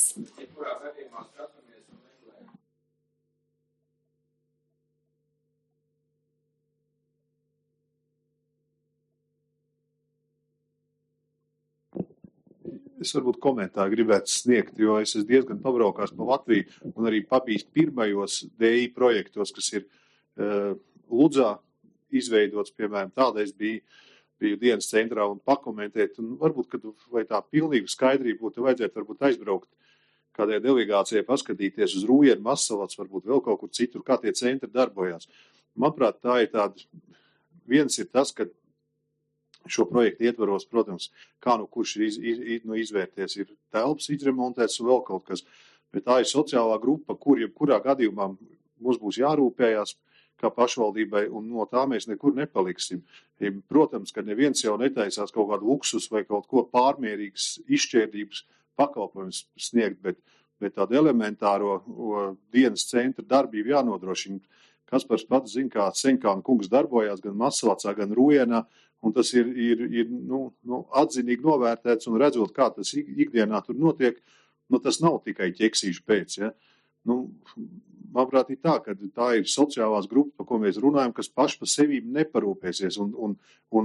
Es varbūt komentāru gribētu sniegt, jo es esmu diezgan pabraukās pa Latviju un arī pabīst pirmajos DI projektos, kas ir Ludzā izveidots, piemēram, tādais biju dienas centrā un pakomentēt, un varbūt, kad vai tā pilnīga skaidrība būtu, vajadzētu varbūt aizbraukt kādai delegācijai paskatīties uz Rūjienu, Masalaci, varbūt vēl kaut kur citur, kā tie centri darbojās. Manuprāt, tā ir tāda, viens ir tas, ka šo projektu ietvaros, protams, kā kurš ir izvērties, ir telpas izremontēts un vēl kaut kas, bet tā ir sociālā grupa, kurā gadījumā mums būs jārūpējās kā pašvaldībai, un no tā mēs nekur nepaliksim. Protams, ka neviens jau netaisās kaut kādu luksus vai kaut ko pārmērīgas izšķērdības pakalpojums sniegt, bet tādu elementāro dienas centra darbību jānodrošina. Kaspars pats zina, kā Senkāna kungs darbojās gan Masalacā, gan Rūjienā, un tas ir atzinīgi novērtēts, un redzot, kā tas ikdienā tur notiek, tas nav tikai ķeksīšu pēc, ja. Manuprāt, ir tā, ka tā ir sociālās grupas, par ko mēs runājam, kas paši par sevi neparūpēsies un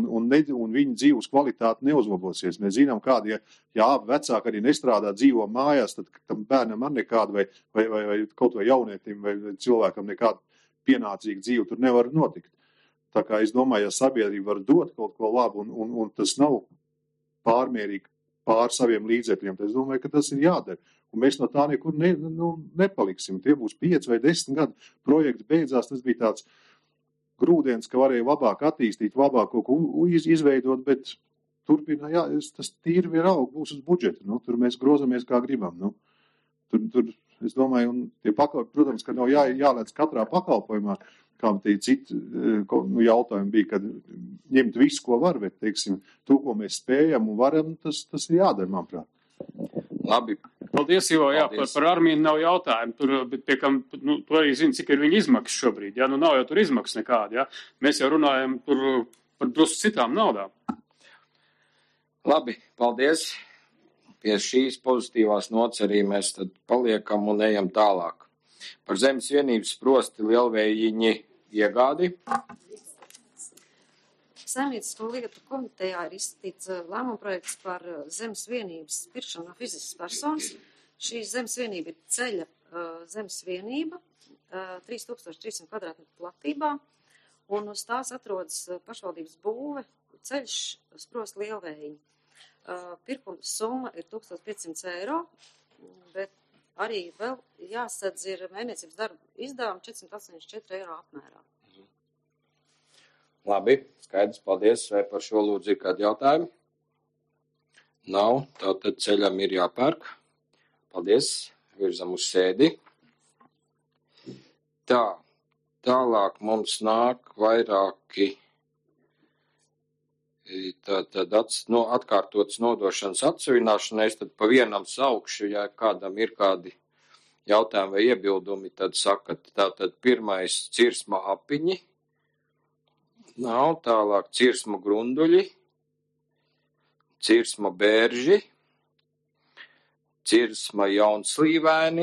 viņa dzīves kvalitāte neuzlabosies. Mēs zinām, kādi, ja abi vecāki arī nestrādā, dzīvo mājās, tad tam bērnam ar nekādu vai kaut vai jaunietim vai cilvēkam nekādu pienācīgu dzīvi tur nevar notikt. Tā kā es domāju, ja sabiedrība var dot kaut ko labu un tas nav pārmērīgi pār saviem līdzekļiem, tad es domāju, ka tas ir jādara. Un mēs no tā nekur nepaliksim. Tie būs 5 vai 10 gadu. Projekts beidzās, tas bija tāds grūdienis, ka varēja labāk attīstīt, labāk kaut ko izveidot, bet turpina, tas tīri vienalga būs uz budžeta. Tur mēs grozamies kā gribam. Tur, es domāju, un tie protams, ka nav jālēc katrā pakalpojumā, kā tie citi jautājumi bija, kad ņemt visu, ko var, bet, teiksim, to, ko mēs spējam un varam, tas ir jādara, manuprāt. Labi. Paldies, Ivo, par Armīnu nav jautājumu, tur, bet pie kam, tu arī zini, cik ir viņa izmaksas šobrīd, nav jau tur izmaksas nekādi, Mēs jau runājam tur par drusku citām naudām. Labi, paldies. Pie šīs pozitīvās nots arī mēs tad paliekam un ejam tālāk. Par Zemes vienības sprosti lielvējiņi iegādi. Saimniecisko lietu komitejā ir izskatīts lēmuma projekts par zemes vienības pirkšanu no fiziskas personas. Šī zemes vienība ir ceļa zemes vienība, 3300 kvadrātmetru platībā, un uz tās atrodas pašvaldības būve ceļš sprost lielvējiņi. Pirkuma summa ir 1500 eiro, bet arī vēl jāsadz ir mēmniecības darba izdevumi 484 eiro apmērā. Labi, skaidrs, paldies. Vai par šo lūdzu ir kādi jautājumi? Nav, tātad ceļam ir jāpērk. Paldies, virzam uz sēdi. Tālāk mums nāk vairāki atkārtotas nodošanas atsevināšanai. Es tad pa vienam saukšu, ja kādam ir kādi jautājumi vai iebildumi, tad sakat. Tātad pirmais Cirsma apiņi. Nav, tālāk Cirsma grunduļi, Cirsma bērži, Cirsma jaunslīvēni,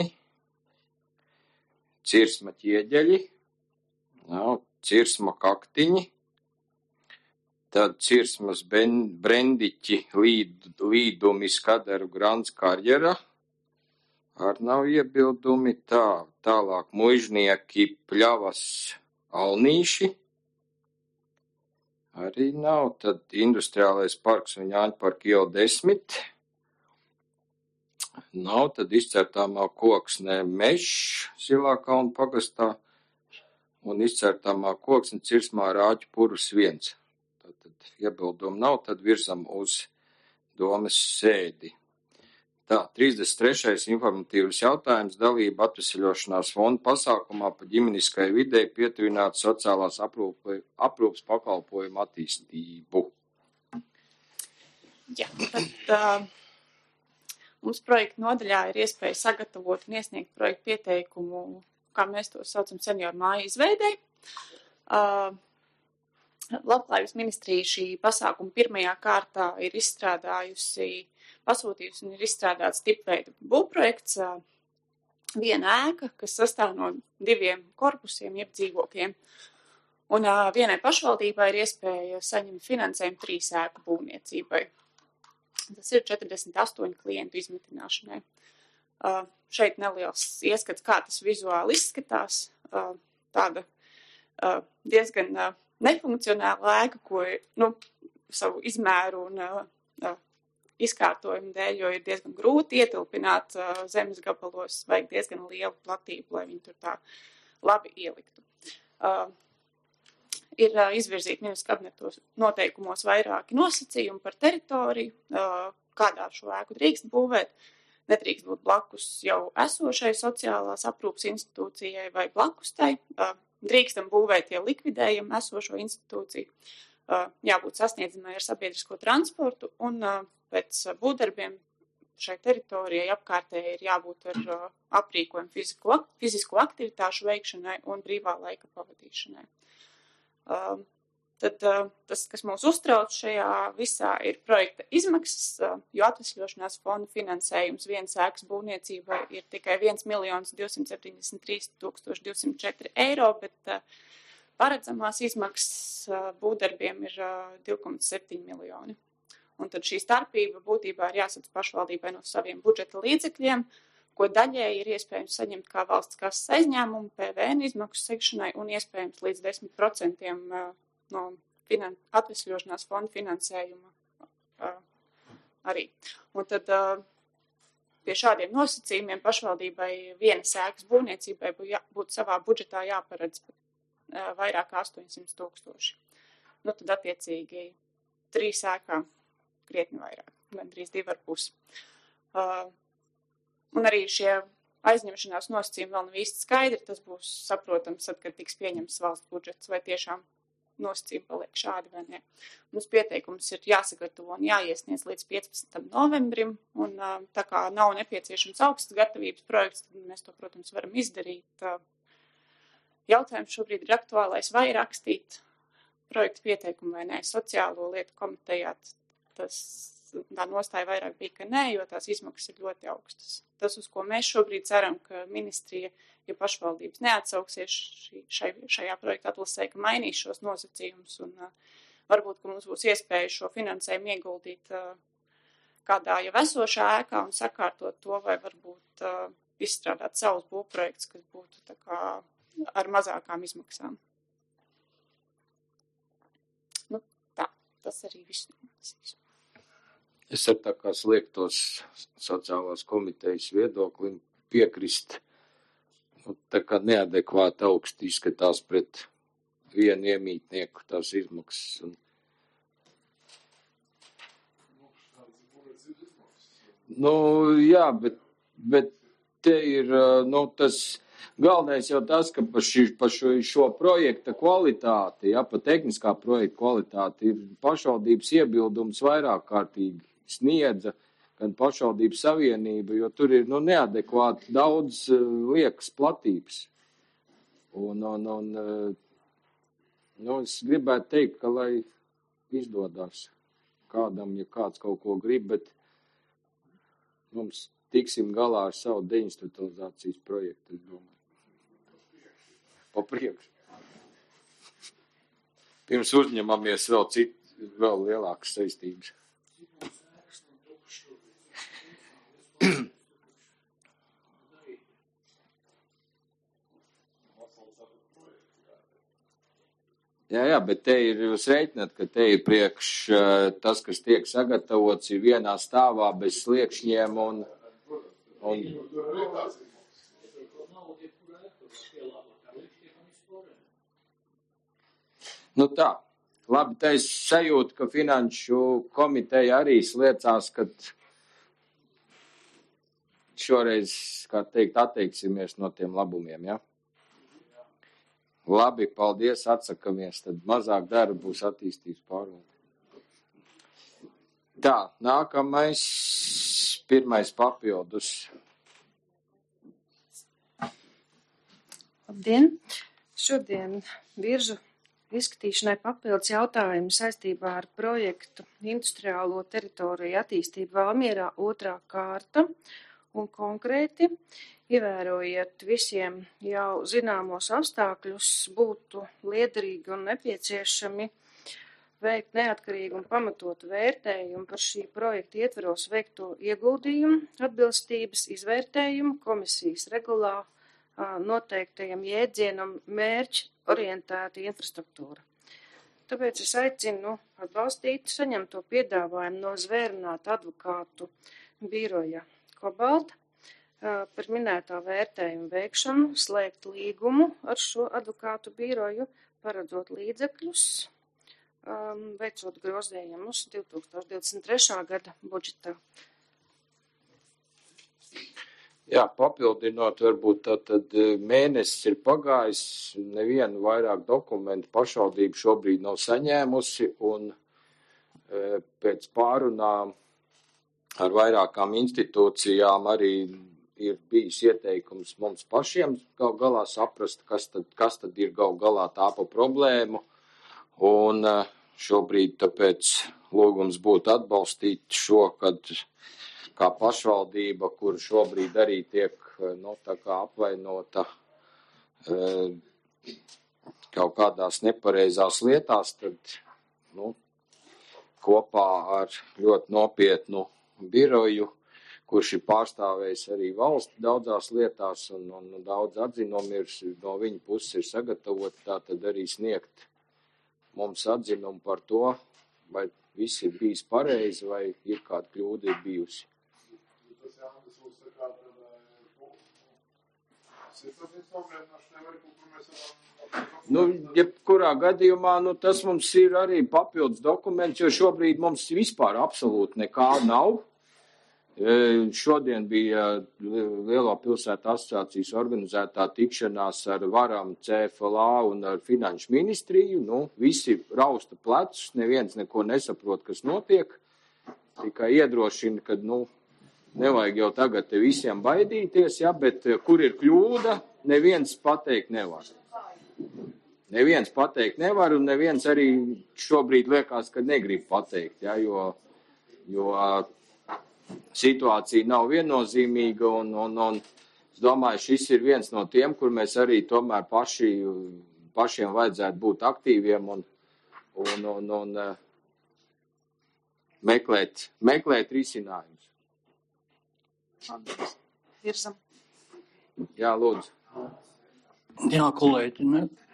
Cirsma ķieģeļi, nav, Cirsma kaktiņi, tad Cirsmas brendiķi, līdumi, Skaderu Grants karjera, ar nav iebildumi, tālāk muižnieki, pļavas alnīši, Arī nav. Tad industriālais parks un Jāņu parka iela 10. Nav. Tad izcērtāmā koksne Mežs Zilākalna pagastā un izcērtāmā koksne Cirsmā Rāķu purvs 1. Tātad iebildumu nav, tad virzam uz domes sēdi. Tā, 33. informatīvs jautājums - dalība atveseļošanās fonda pasākumā pa ģimeniskai videi pietuvinātu sociālās aprūpes pakalpojumu attīstību. Jā, tad mums projekta nodaļā ir iespēja sagatavot un iesniegt projektu pieteikumu, kā mēs to saucam, senioru māju izveidei. Labklājības ministrija šī pasākuma pirmajā kārtā ir izstrādājusi pasūtījusi un ir izstrādāts tipveida būvprojekts, viena ēka, kas sastāv no 2 korpusiem, jeb dzīvokļiem. Un vienai pašvaldībai ir iespēja saņemt finansējumu 3 ēku būvniecībai. Tas ir 48 klientu izmitināšanai. Šeit neliels ieskats, kā tas vizuāli izskatās. Tāda diezgan nefunkcionāla ēka, ko savu izmēru un izkārtojumu dēļ, jo ir diezgan grūti ietilpināt zemes gabalos, vajag diezgan lielu platību, lai viņi tur tā labi ieliktu. Ir izvirzīti ministrs kabinetos noteikumos vairāki nosacījumi par teritoriju, kādā šo ēku drīkst būvēt. Nedrīkst būt blakus jau esošai sociālās aprūpes institūcijai vai blakus tai. Drīkstam būvēt jau likvidējam esošo institūciju. Jābūt sasniedzamai ar sabiedrisko transportu un pēc būvdarbiem šai teritorijai apkārtēji ir jābūt ar aprīkojumu fizisko aktivitāšu veikšanai un brīvā laika pavadīšanai. Tad tas, kas mūs uztrauc šajā visā, ir projekta izmaksas, jo atvesļošanās fonda finansējums vienas ēkas būvniecībai ir tikai 1 273 204 eiro, bet paredzamās izmaksas būvdarbiem ir 2,7 miljoni. Un tad šī starpība būtībā ir jāsadz pašvaldībai no saviem budžeta līdzekļiem, ko daļēji ir iespējams saņemt kā valsts kases aizņēmumu, PVN izmaksu sekšanai un iespējams līdz 10% no atvesļošanās fonda finansējuma arī. Un tad pie šādiem nosacījumiem pašvaldībai vienas ēkas būvniecībai būtu savā budžetā jāparedz vairāk kā 800 000. Tad attiecīgi 3 ēkām krietni vairāk, gandrīz 2,5. Un arī šie aizņemšanās nosacījumi vēl nav īsti skaidri. Tas būs saprotams, kad tiks pieņemts valsts budžets, vai tiešām nosacījumi paliek šādi vai ne. Mums pieteikums ir jāsagatavo un jāiesniedz līdz 15. novembrim, un tā kā nav nepieciešams augsts gatavības projekts, tad mēs to, protams, varam izdarīt. Jautājums šobrīd ir aktuālais, vai rakstīt projektu pieteikumu vai nē. Sociālo lietu komitejā tā nostāja vairāk bija, ka nē, jo tās izmaksas ir ļoti augstas. Tas, uz ko mēs šobrīd ceram, ka ministrija, ja pašvaldības neatsauksies šajā projekta atlasē, ka mainīs šos nosacījumus un varbūt, ka mums būs iespēja šo finansējumu ieguldīt kādā jau esošā ēkā un sakārtot to, vai varbūt izstrādāt savus būvprojektus, kas būtu tā kā ar mazākām izmaksām. Tas arī viss nomasīs. Es ar tā kā sliektos sociālās komitejas viedoklim piekrist, tā kā neadekvāti augsti izskatās pret vienu iemītnieku tās izmaksas. Jā, bet te ir, tas galvenais jau tas, ka par šo projekta kvalitāti, par tehniskā projekta kvalitāti ir pašvaldības iebildums vairāk kārtīgi sniedza, gan pašvaldības savienība, jo tur ir neadekvāti daudz liekas platības. Es gribētu teikt, ka lai izdodas kādam, ja kāds kaut ko grib, bet mums tiksim galā ar savu deinstitucionalizācijas projektu, es domāju. Pa priekšu. Pirms uzņemamies vēl lielākas saistības. Jā, bet te ir, jūs reiķināt, ka te ir priekš tas, kas tiek sagatavots, ir vienā stāvā bez sliekšņiem un... Nu tā, labi, tā es sajūtu, ka Finanšu komiteja arī sliecās, ka šoreiz, kā teikt, atteiksimies no tiem labumiem, ja? Labi, paldies, atsakamies, tad mazāk darba būs attīstības pārvalde. Tā, nākamais, pirmais papildus. Labdien! Šodien viržu izskatīšanai papildus jautājumu saistībā ar projektu Industriālo teritoriju attīstību Valmierā 2. kārta un konkrēti ievērojot visiem jau zināmos apstākļus, būtu liederīgi un nepieciešami veikt neatkarīgu un pamatotu vērtējumu par šī projekta ietveros veikto ieguldījumu, atbilstības izvērtējumu komisijas regulā noteiktajam jēdzienam mērķi orientēta infrastruktūra. Tāpēc es aicinu atbalstīt saņemto piedāvājumu no zvērināta advokātu biroja Kobalta par minētā vērtējuma veikšanu, slēgt līgumu ar šo advokātu biroju, paredzot līdzekļus, veicot grozējumus 2023. gada budžetā. Jā, papildinot, varbūt tad mēnesis ir pagājis, nevienu vairāk dokumentu pašvaldību šobrīd nav saņēmusi, un pēc pārunām ar vairākām institūcijām arī ir bijis ieteikums mums pašiem gal galā saprast, kas tad ir gal galā tā pa problēmu, un šobrīd tāpēc lūgums būtu atbalstīt šo, kad kā pašvaldība, kur šobrīd arī tiek, tā kā apvainota kaut kādās nepareizās lietās, tad, kopā ar ļoti nopietnu biroju, kurš ir pārstāvējis arī valsti daudzās lietās un daudz atzinumu no viņa puses ir sagatavot, tā tad arī sniegt mums atzinumu par to, vai viss ir bijis pareizi, vai ir kāda kļūda ir bijusi. Jebkurā gadījumā, tas mums ir arī papildus dokuments, jo šobrīd mums vispār absolūti nekā nav. Šodien bija Lielo pilsētu asociācijas organizētā tikšanās ar varam CFLA un ar Finanšu ministriju. Visi rausta plecus, neviens neko nesaprot, kas notiek. Tikai iedrošina, ka, nevajag jau tagad te visiem baidīties, ja, bet kur ir kļūda, neviens pateikt nevar. Neviens pateikt nevar, un neviens arī šobrīd liekas, ka negrib pateikt, ja, jo situācija nav viennozīmīga, un es domāju, šis ir viens no tiem, kur mēs arī tomēr pašiem vajadzētu būt aktīviem un meklēt risinājumus. Virzam. Jā, lūdzu. Jā, kolēģi,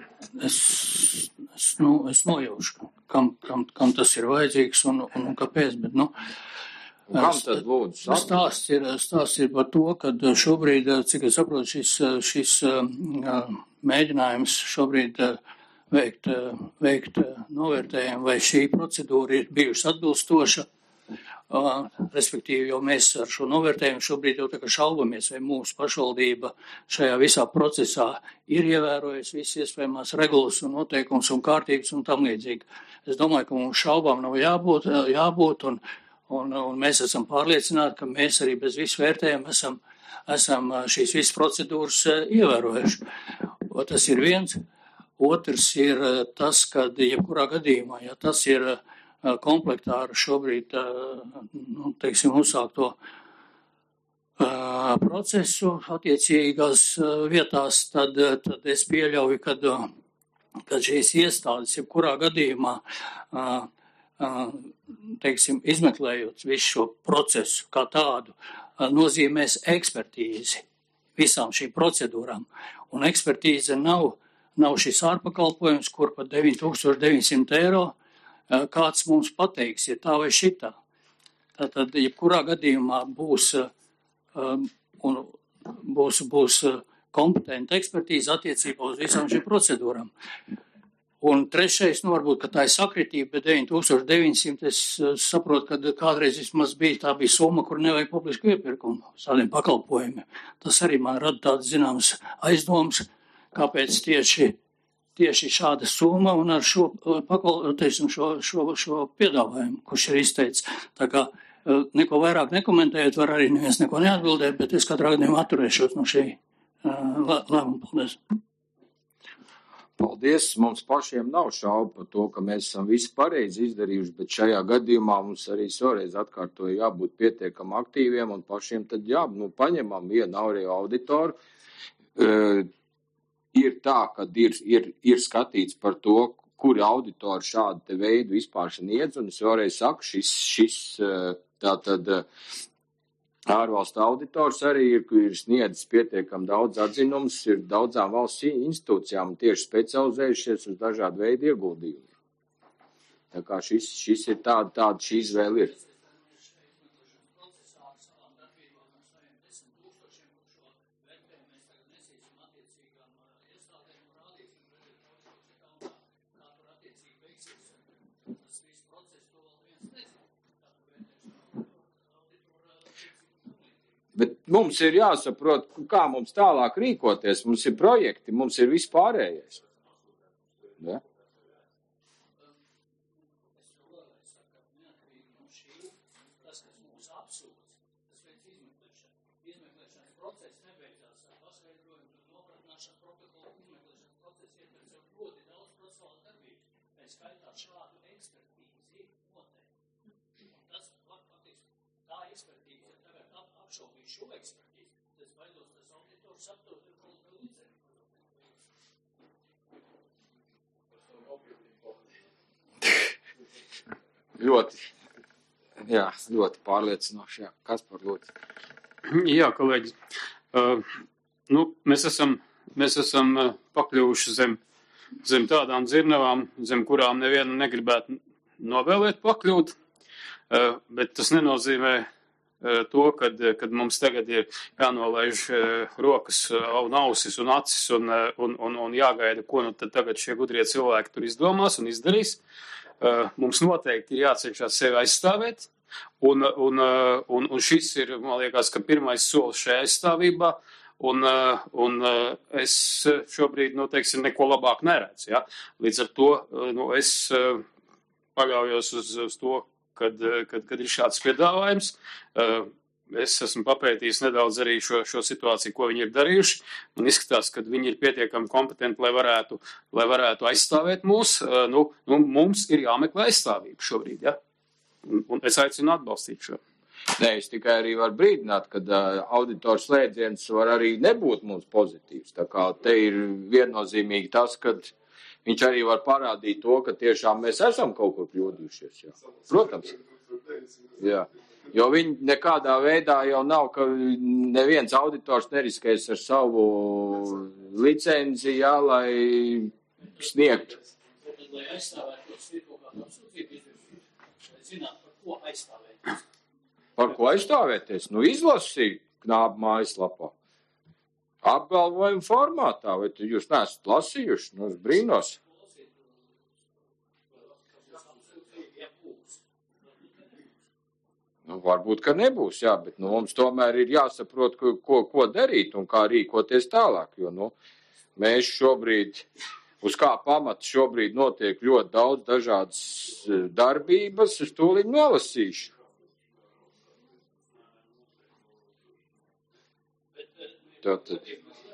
es nojaušu, kam tas ir vajadzīgs un kāpēc, bet, Kam tad lūdzu? Stāsts ir par to, ka šobrīd, cik es saprotu, šis mēģinājums šobrīd veikt novērtējumu, vai šī procedūra ir bijusi atbilstoša, respektīvi, jo mēs ar šo novērtējumu šobrīd jau tā kā šaubamies, vai mūsu pašvaldība šajā visā procesā ir ievērojusi visas iespējamās regulas un noteikums un kārtības un tam līdzīgi. Es domāju, ka mums šaubām nav jābūt un mēs esam pārliecināti, ka mēs arī bez visu vērtējumu esam šīs visas procedūras ievērojuši. Tas ir viens. Otrs ir tas, ka jebkurā gadījumā, ja tas ir komplektā ar šobrīd, uzsākto procesu attiecīgās vietās, tad es pieļauju, ka šīs iestādes jebkurā gadījumā, izmeklējot visu šo procesu kā tādu, nozīmēs ekspertīzi visām šīm procedūrām. Un ekspertīze nav nav šis ārpakalpojums, kur par 9,900 eiro kāds mums pateiks, ja tā vai šitā. Tātad, jebkurā gadījumā būs kompetenta ekspertīze attiecībā uz visām šīm procedūrām. Un trešais, varbūt, ka tā ir sakritība, bet 9,900 es saprotu, ka kādreiz vismaz tā bija summa, kur nevajag publisku iepirkumu tādiem pakalpojumiem. Tas arī man rada tādas zināmas aizdomas, kāpēc tieši šāda summa un ar šo piedāvājumu, kurš ir izteicis. Tā kā neko vairāk nekomentējot, var arī neviens neko neatbildēt, bet es katrā gadījumā atturēšos no šī lēmuma. Paldies. Paldies. Mums pašiem nav šaubu par to, ka mēs esam visi pareizi izdarījuši, bet šajā gadījumā mums arī šoreiz atkārtoja jābūt pietiekam aktīviem un pašiem tad paņemam vienu ārējo auditoru. Ir tā, ka ir skatīts par to, kuri auditori šādu te veidu vispār sniedz, un es vēlreiz saku, šis tātad ārvalstu auditors arī ir sniedzis pietiekam daudz atzinums, ir daudzām valsts institūcijām tieši specializējušies uz dažādu veidu ieguldījumiem. Tā kā šis ir tāda šī izvēle ir. Bet mums ir jāsaprot, kā mums tālāk rīkoties. Mums ir projekti, mums ir vispārējais. Ja? Šo ekspertīzi, tas baidos, tas auditors aptot ir kaut kā līdzeni. Ļoti pārliecinoši. Kas par lūdzu? Jā, kolēģi. Mēs esam pakļuvuši zem tādām dzirnavām, zem kurām nevienu negribētu novēlēt pakļūt, bet tas nenozīmē to, kad mums tagad ir jānolaiž rokas un ausis un acis un jāgaida, ko tad tagad šie gudrie cilvēki tur izdomās un izdarīs. Mums noteikti ir jācenšas sevi aizstāvēt, un šis ir, man liekas, ka pirmais solis šajā aizstāvībā, un es šobrīd, neko labāk neredzu, ja? Līdz ar to, es paļaujos uz to, kad ir šāds piedāvājums. Es esmu papētījis nedaudz arī šo situāciju, ko viņi ir darījuši, un izskatās, ka viņi ir pietiekami kompetenti, lai varētu aizstāvēt mūs. Mums ir jāmeklē aizstāvība šobrīd, ja? Un es aicinu atbalstīt šo. Nē, es tikai arī varu brīdināt, ka auditors slēdziens var arī nebūt mums pozitīvs. Tā kā te ir viennozīmīgi tas, ka viņš arī var parādīt to, ka tiešām mēs esam kaut kur kļūdījušies. Jā. Protams. Jā. Jo viņi nekādā veidā jau nav, ka neviens auditors neriskēs ar savu licenci, jā, lai sniegtu. Lai aizstāvētu, ir kaut kāda apsūdzība, lai zinātu, par ko aizstāvēties. Par ko aizstāvēties? Izlasīt Knāba mājaslapā. Apgalvojumu formātā, vai jūs neesat lasījuši? Es brīnos. Varbūt, ka nebūs, jā, bet mums tomēr ir jāsaprot, ko darīt un kā rīkoties tālāk, jo mēs šobrīd, uz kā pamata šobrīd notiek ļoti daudz dažādas darbības, es tūlīt nolasīšu. Tātad.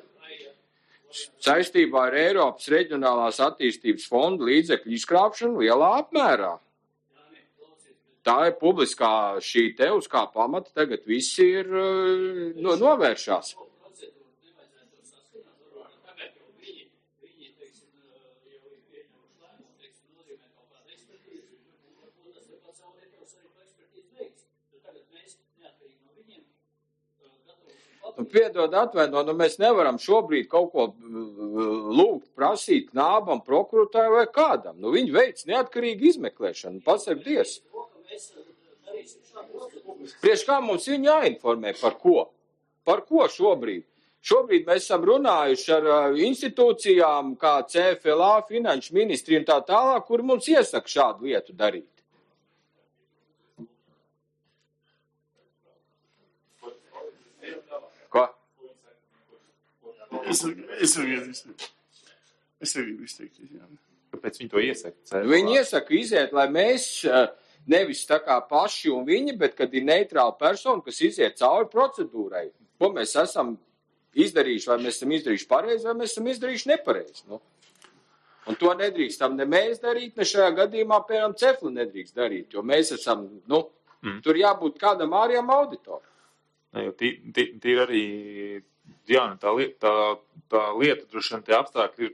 Saistībā ar Eiropas reģionālās attīstības fonda līdzekļu izkrāpšanu lielā apmērā. Tā ir publiskā šī te, uz kā pamata tagad visi ir novēršās. Piedod, atvaino, mēs nevaram šobrīd kaut ko lūgt, prasīt nābam, prokurotāju vai kādam. Nu, viņi veic neatkarīgu izmeklēšanu, pasaka Dievs. Priekš kā mums viņi jāinformē par ko? Par ko šobrīd? Šobrīd mēs esam runājuši ar institūcijām, kā CFLA, Finanšu ministriju un tā tālāk, kur mums iesaka šādu lietu darīt. Ko? Es gribu izteikties, jā. Kāpēc viņi to iesaka? Viņi iesaka iziet, lai mēs nevis tā kā paši un viņi, bet kad ir neitrāla persona, kas iziet cauri procedūrai. Ko mēs esam izdarījuši, vai mēs esam izdarījuši pareizi, vai mēs esam izdarījuši nepareizi. Nu. Un to nedrīkstam ne mēs darīt, ne šajā gadījumā, piemēram, Cefli nedrīkst darīt, jo mēs esam, tur jābūt kādam ārējam auditoram. Jo tī ir arī, jā, tā lieta, droši vien tie apstākļi ir,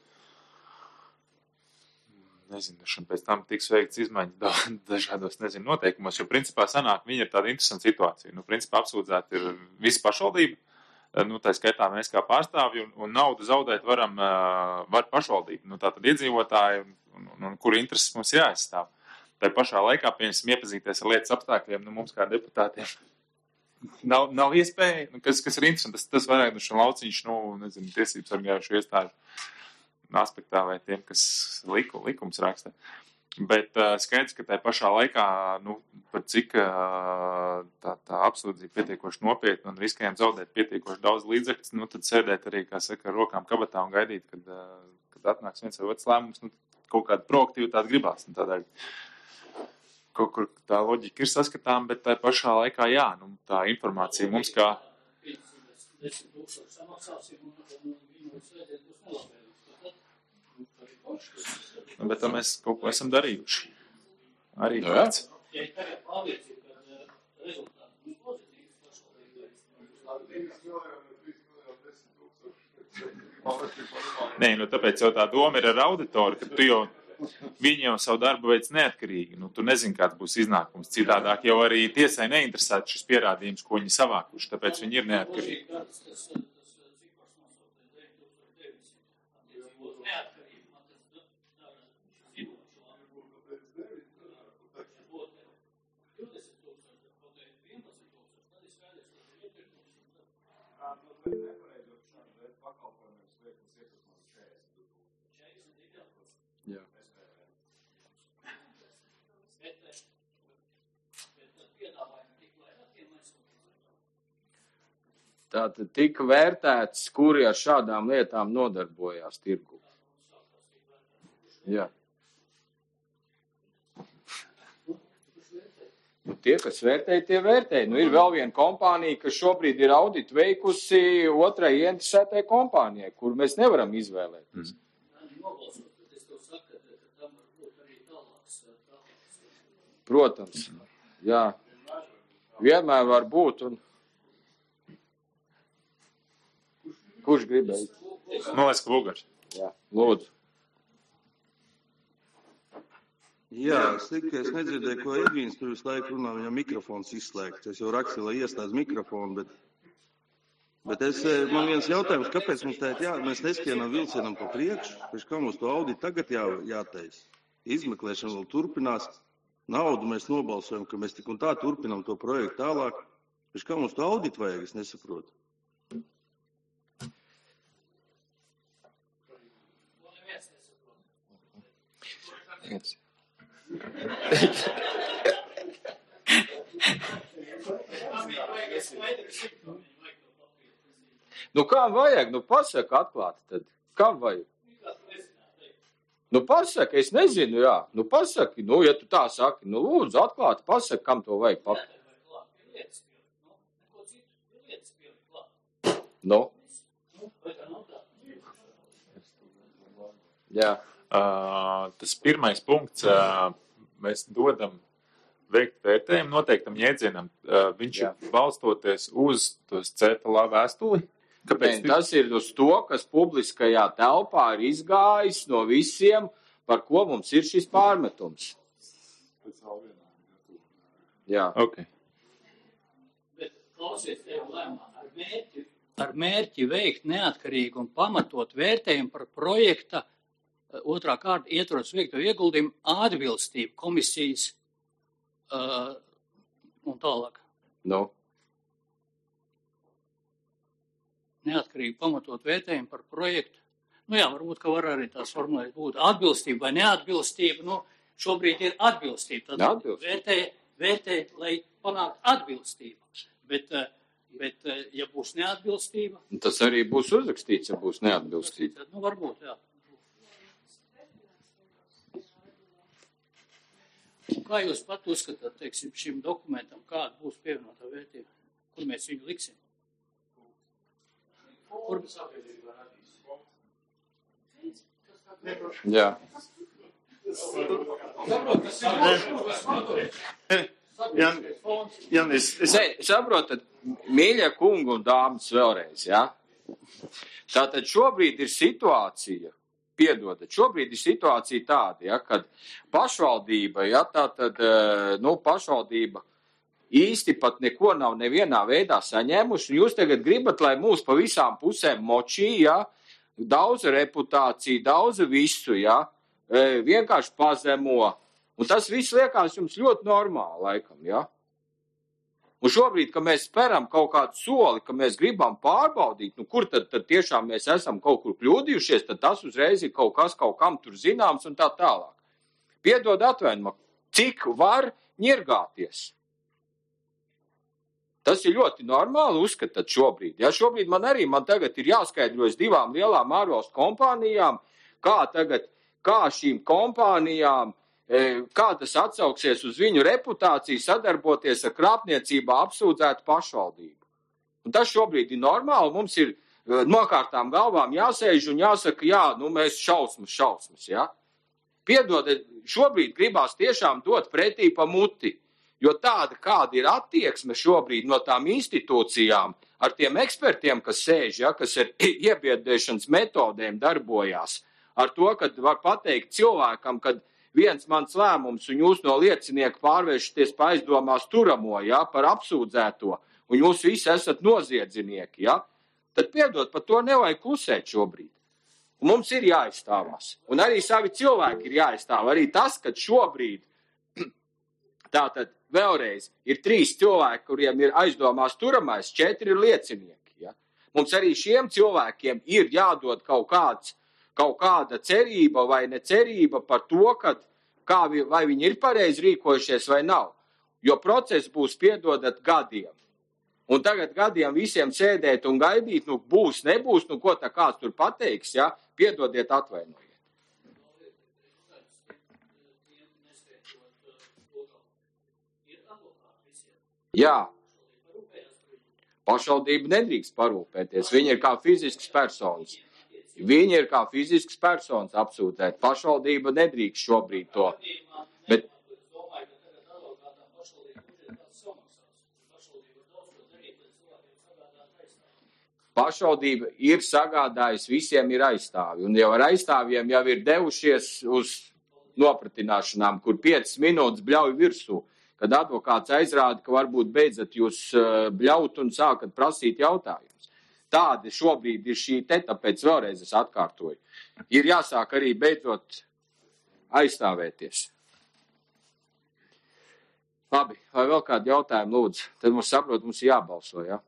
nezinu, pēc tam tiks veikts izmaiņas dažādos, noteikumos, jo principā sanāk, viņi ir tāda interesanta situācija. Principā apsūdzēti ir visa pašvaldība, tā skaitā mēs kā pārstāvji, un naudu zaudēt var pašvaldība, tātad iedzīvotāji, un kuru intereses mums jāaizstāv. Tā pašā laikā, pieņemsim, iepazīties ar lietas apstākļiem, mums kā deputātiem nav iespēja, kas ir interesanti, tas vairāk lauciņš, tiesības sargājušu iestāžu aspektā vai tiem, kas likums raksta. Bet skaidrs, ka tajā pašā laikā, par cik tā apsūdzība pietiekoši nopietna un riskējam zaudēt pietiekoši daudz līdzekļus, tad sēdēt arī, kā saka, ar rokām kabatā un gaidīt, kad atnāks viens vai otrs lēmums, kaut kāda proaktivitāte gribās. Tādēļ kaut kur tā loģika ir saskatām, bet tajā pašā laikā, jā, tā informācija mums kā... Bet tā mēs kaut ko esam darījuši. Arī fakts. Nē, tāpēc jau tā doma ir ar auditoru, ka viņi jau savu darbu veic neatkarīgi. Tu nezini, kāds būs iznākums. Citādāk jau arī tiesai neinteresētu šis pierādījums, ko viņi savākuši, tāpēc viņi ir neatkarīgi. Tātad tika vērtēts, kuri ar šādām lietām nodarbojās tirgu. Jā. Tie, kas vērtēja, tie vērtēja. Ir vēl viena kompānija, kas šobrīd ir auditu veikusi otrai ieinteresētai kompānijai, kur mēs nevaram izvēlēties. Protams, jā. Vienmēr var būt un... Kurš gribēja? Liekas, ka Lugars. Jā, lūdzu. Jā, es nedzirdēju, ko Edvīns tur visu laiku runā, viņam mikrofons izslēgts. Es jau rakstīju, lai iestāds mikrofonu, bet man viens jautājums, kāpēc mums mēs neskienam vilcienam pa priekšu, pēc kā mums to auditu tagad jātaisa. Izmeklēšana vēl turpinās, naudu mēs nobalsojam, ka mēs tik un tā turpinam to projektu tālāk. Pēc kā mums to auditu vajag, es nesaprotu. Kam vajag? Pasaka atklāti tad. Kam vajag? Pasaka, es nezinu, jā. Pasaki, ja tu tā saki, lūdzu atklāti pasaka, kam to vajag papildināt. Jā. Tas pirmais punkts, mēs dodam veikt vērtējumu noteiktam jēdzienam. Viņš ir balstoties uz tos CFLA vēstuli. Kāpēc? Tas ir uz to, kas publiskajā telpā ir izgājis no visiem, par ko mums ir šis pārmetums. Jā. Okay. Bet klausies tev lēmā ar mērķi ar mērķi veikt neatkarīgu un pamatot vērtējumu par projekta otrā kārta ietvaros veikto ieguldījumu atbilstību komisijas un tālāk. Nu. Neatkarīgi pamatot vērtējumu par projektu. Nu jā, varbūt, ka var arī tās formulēt būt atbilstība vai neatbilstība. Nu, šobrīd ir atbilstība. Tad vērtē, lai panāktu atbilstību. Bet, ja būs neatbilstība... Tas arī būs uzrakstīts, ja būs neatbilstība. Nu, varbūt, jā. Kā jūs pat uzskatāt, teiksim, šim dokumentam, kāda būs pievienotā vērtība? Kur mēs viņu liksim? Kur? Jā. Saprotat, mīļie kungi un dāmas vēlreiz, ja? Tātad šobrīd ir situācija, šobrīd ir situācija tāda, ja, kad pašvaldība, ja, tātad, pašvaldība īsti pat neko nav nevienā veidā saņēmuši, un jūs tagad gribat, lai mūs pa visām pusēm močī, ja, daudz reputāciju, daudz visu, ja, vienkārši pazemo, un tas viss liekas jums ļoti normāli, laikam, ja. Un šobrīd, ka mēs speram kaut kādu soli, ka mēs gribam pārbaudīt, kur tad tiešām mēs esam kaut kur kļūdījušies, tad tas uzreiz ir kaut kas kaut kam tur zināms un tā tālāk. Piedod atvainumā, cik var ņirgāties? Tas ir ļoti normāli uzskatāt šobrīd. Ja, šobrīd man tagad ir jāskaidrojas 2 lielām ārvalstu kompānijām, kā šīm kompānijām, kā tas atsauksies uz viņu reputāciju sadarboties ar krāpniecībā apsūdzētu pašvaldību. Un tas šobrīd ir normāli, mums ir nokārtām galvām jāsēž un jāsaka, jā, mēs šausmas, ja. Piedodiet, šobrīd gribās tiešām dot pretī pa muti, jo tāda, kāda ir attieksme šobrīd no tām institūcijām, ar tiem ekspertiem, kas sēž, ja, kas ar iebiedēšanas metodēm darbojās, ar to, kad var pateikt cilvēkam, kad viens mans lēmums, un jūs no liecinieka pārvēršaties pa aizdomās turamo, ja, par apsūdzēto, un jūs visi esat noziedznieki, ja, tad piedod, par to nevajag klusēt šobrīd. Un mums ir jāizstāvās. Un arī savi cilvēki ir jāizstāv. Arī tas, ka šobrīd, tātad vēlreiz, ir 3 cilvēki, kuriem ir aizdomās turamais, 4 ir liecinieki, ja. Mums arī šiem cilvēkiem ir jādod kaut kāda cerība vai necerība par to, vai viņi ir pareizi rīkojušies vai nav. Jo process būs, piedodat, gadiem. Un tagad gadiem visiem sēdēt un gaidīt, būs, nebūs, ko tā kāds tur pateiks, ja? Piedodiet, atvainojiet. Jā. Pašvaldība nedrīkst parūpēties. Viņi ir kā fizisks personas. Viņi ir kā fizisks personas apsūdzēt. Pašvaldība nedrīkst šobrīd to. Bet pašvaldība ir sagādājusi, visiem ir aizstāvi. Un jau ar aizstāvjiem jau ir devušies uz nopratināšanām, kur 5 minūtes bļauj virsū. Kad advokāts aizrāda, ka varbūt beidzat jūs bļaut un sākat prasīt jautājumus. Tāda šobrīd ir šī tāpēc vēlreiz es atkārtoju. Ir jāsāk arī beidzot aizstāvēties. Labi, vai vēl kādi jautājumi, lūdzu? Tad mums saprot, mums ir jābalso, ja?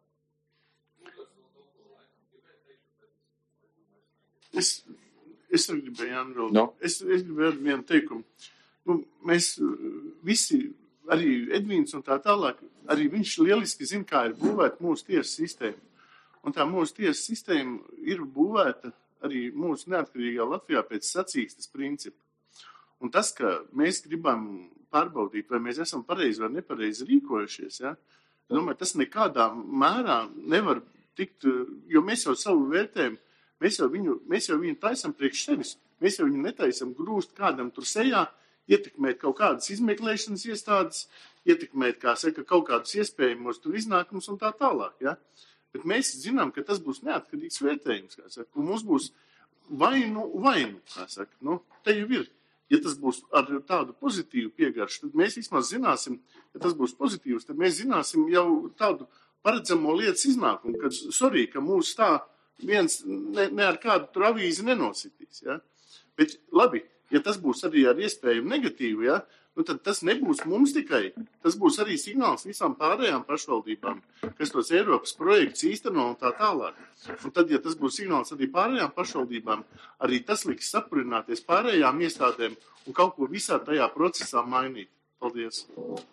Es arī gribēju, Andro, es gribēju vienu teikumu. Mēs visi, arī Edvīns un tā tālāk, arī viņš lieliski zina, kā ir būvēta mūsu tiesas sistēma. Un tā mūsu tiesas sistēma ir būvēta arī mūsu neatkarīgā Latvijā pēc sacīkstes principa. Un tas, ka mēs gribam pārbaudīt, vai mēs esam pareizi vai nepareizi rīkojušies, ja, domāju, tas nekādā mērā nevar tikt, jo mēs jau savu vērtējumu, mēs jau viņu taisam priekš sevis, mēs jau viņu netaisam grūst kādam tur sejā, ietekmēt kaut kādas izmeklēšanas iestādes, ietekmēt, kā saka, kaut kādus iespējamos tur iznākumus un tā tālāk, ja. Bet mēs zinām, ka tas būs neatkarīgs vērtējums, kā saka, un mums būs vainu, kā saka, te jau ir. Ja tas būs ar tādu pozitīvu piegaršu, tad mēs vismaz zināsim, ja tas būs pozitīvs, tad mēs zināsim jau tādu paredzamo lietas iznākumu, kad, ka mūs tā viens ne ar kādu tur avīzi nenositīs, ja? Bet labi, ja tas būs arī ar iespējumu negatīvu, ja? Nu, tad tas nebūs mums tikai, tas būs arī signāls visām pārējām pašvaldībām, kas tos Eiropas projekts īsteno un tā tālāk. Un tad, ja tas būs signāls arī pārējām pašvaldībām, arī tas liks sapurināties pārējām iestādēm un kaut ko visā tajā procesā mainīt. Paldies!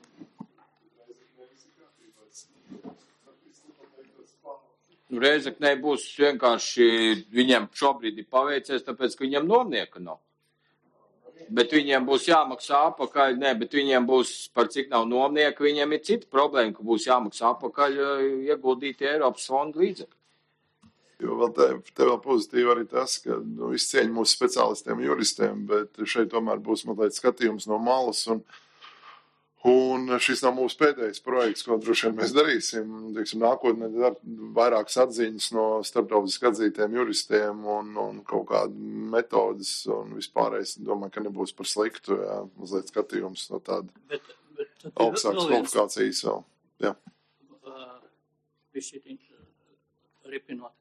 Reizeknē būs vienkārši, viņiem šobrīd ir paveicies, tāpēc, ka viņiem nomnieka nav. Bet viņiem būs jāmaksā apakaļ, bet viņiem būs, par cik nav nomnieka, viņiem ir cita problēma, ka būs jāmaksā apakaļ ieguldīti Eiropas fondu līdzekļi. Jo vēl te vēl pozitīvi arī tas, ka viss cieņa mūsu speciālistiem, juristiem, bet šeit tomēr būs mazliet skatījums no malas un šis nav mūsu pēdējais projekts, ko droši vien mēs darīsim. Teiksim, nākotnē vairākas atziņas no starptautiski atzītiem juristiem un kaut kāda metodas un vispārējais. Domāju, ka nebūs par sliktu, jā, mazliet skatījums no tāda augstākas kvalifikācijas vēl. Jā. Ripinot.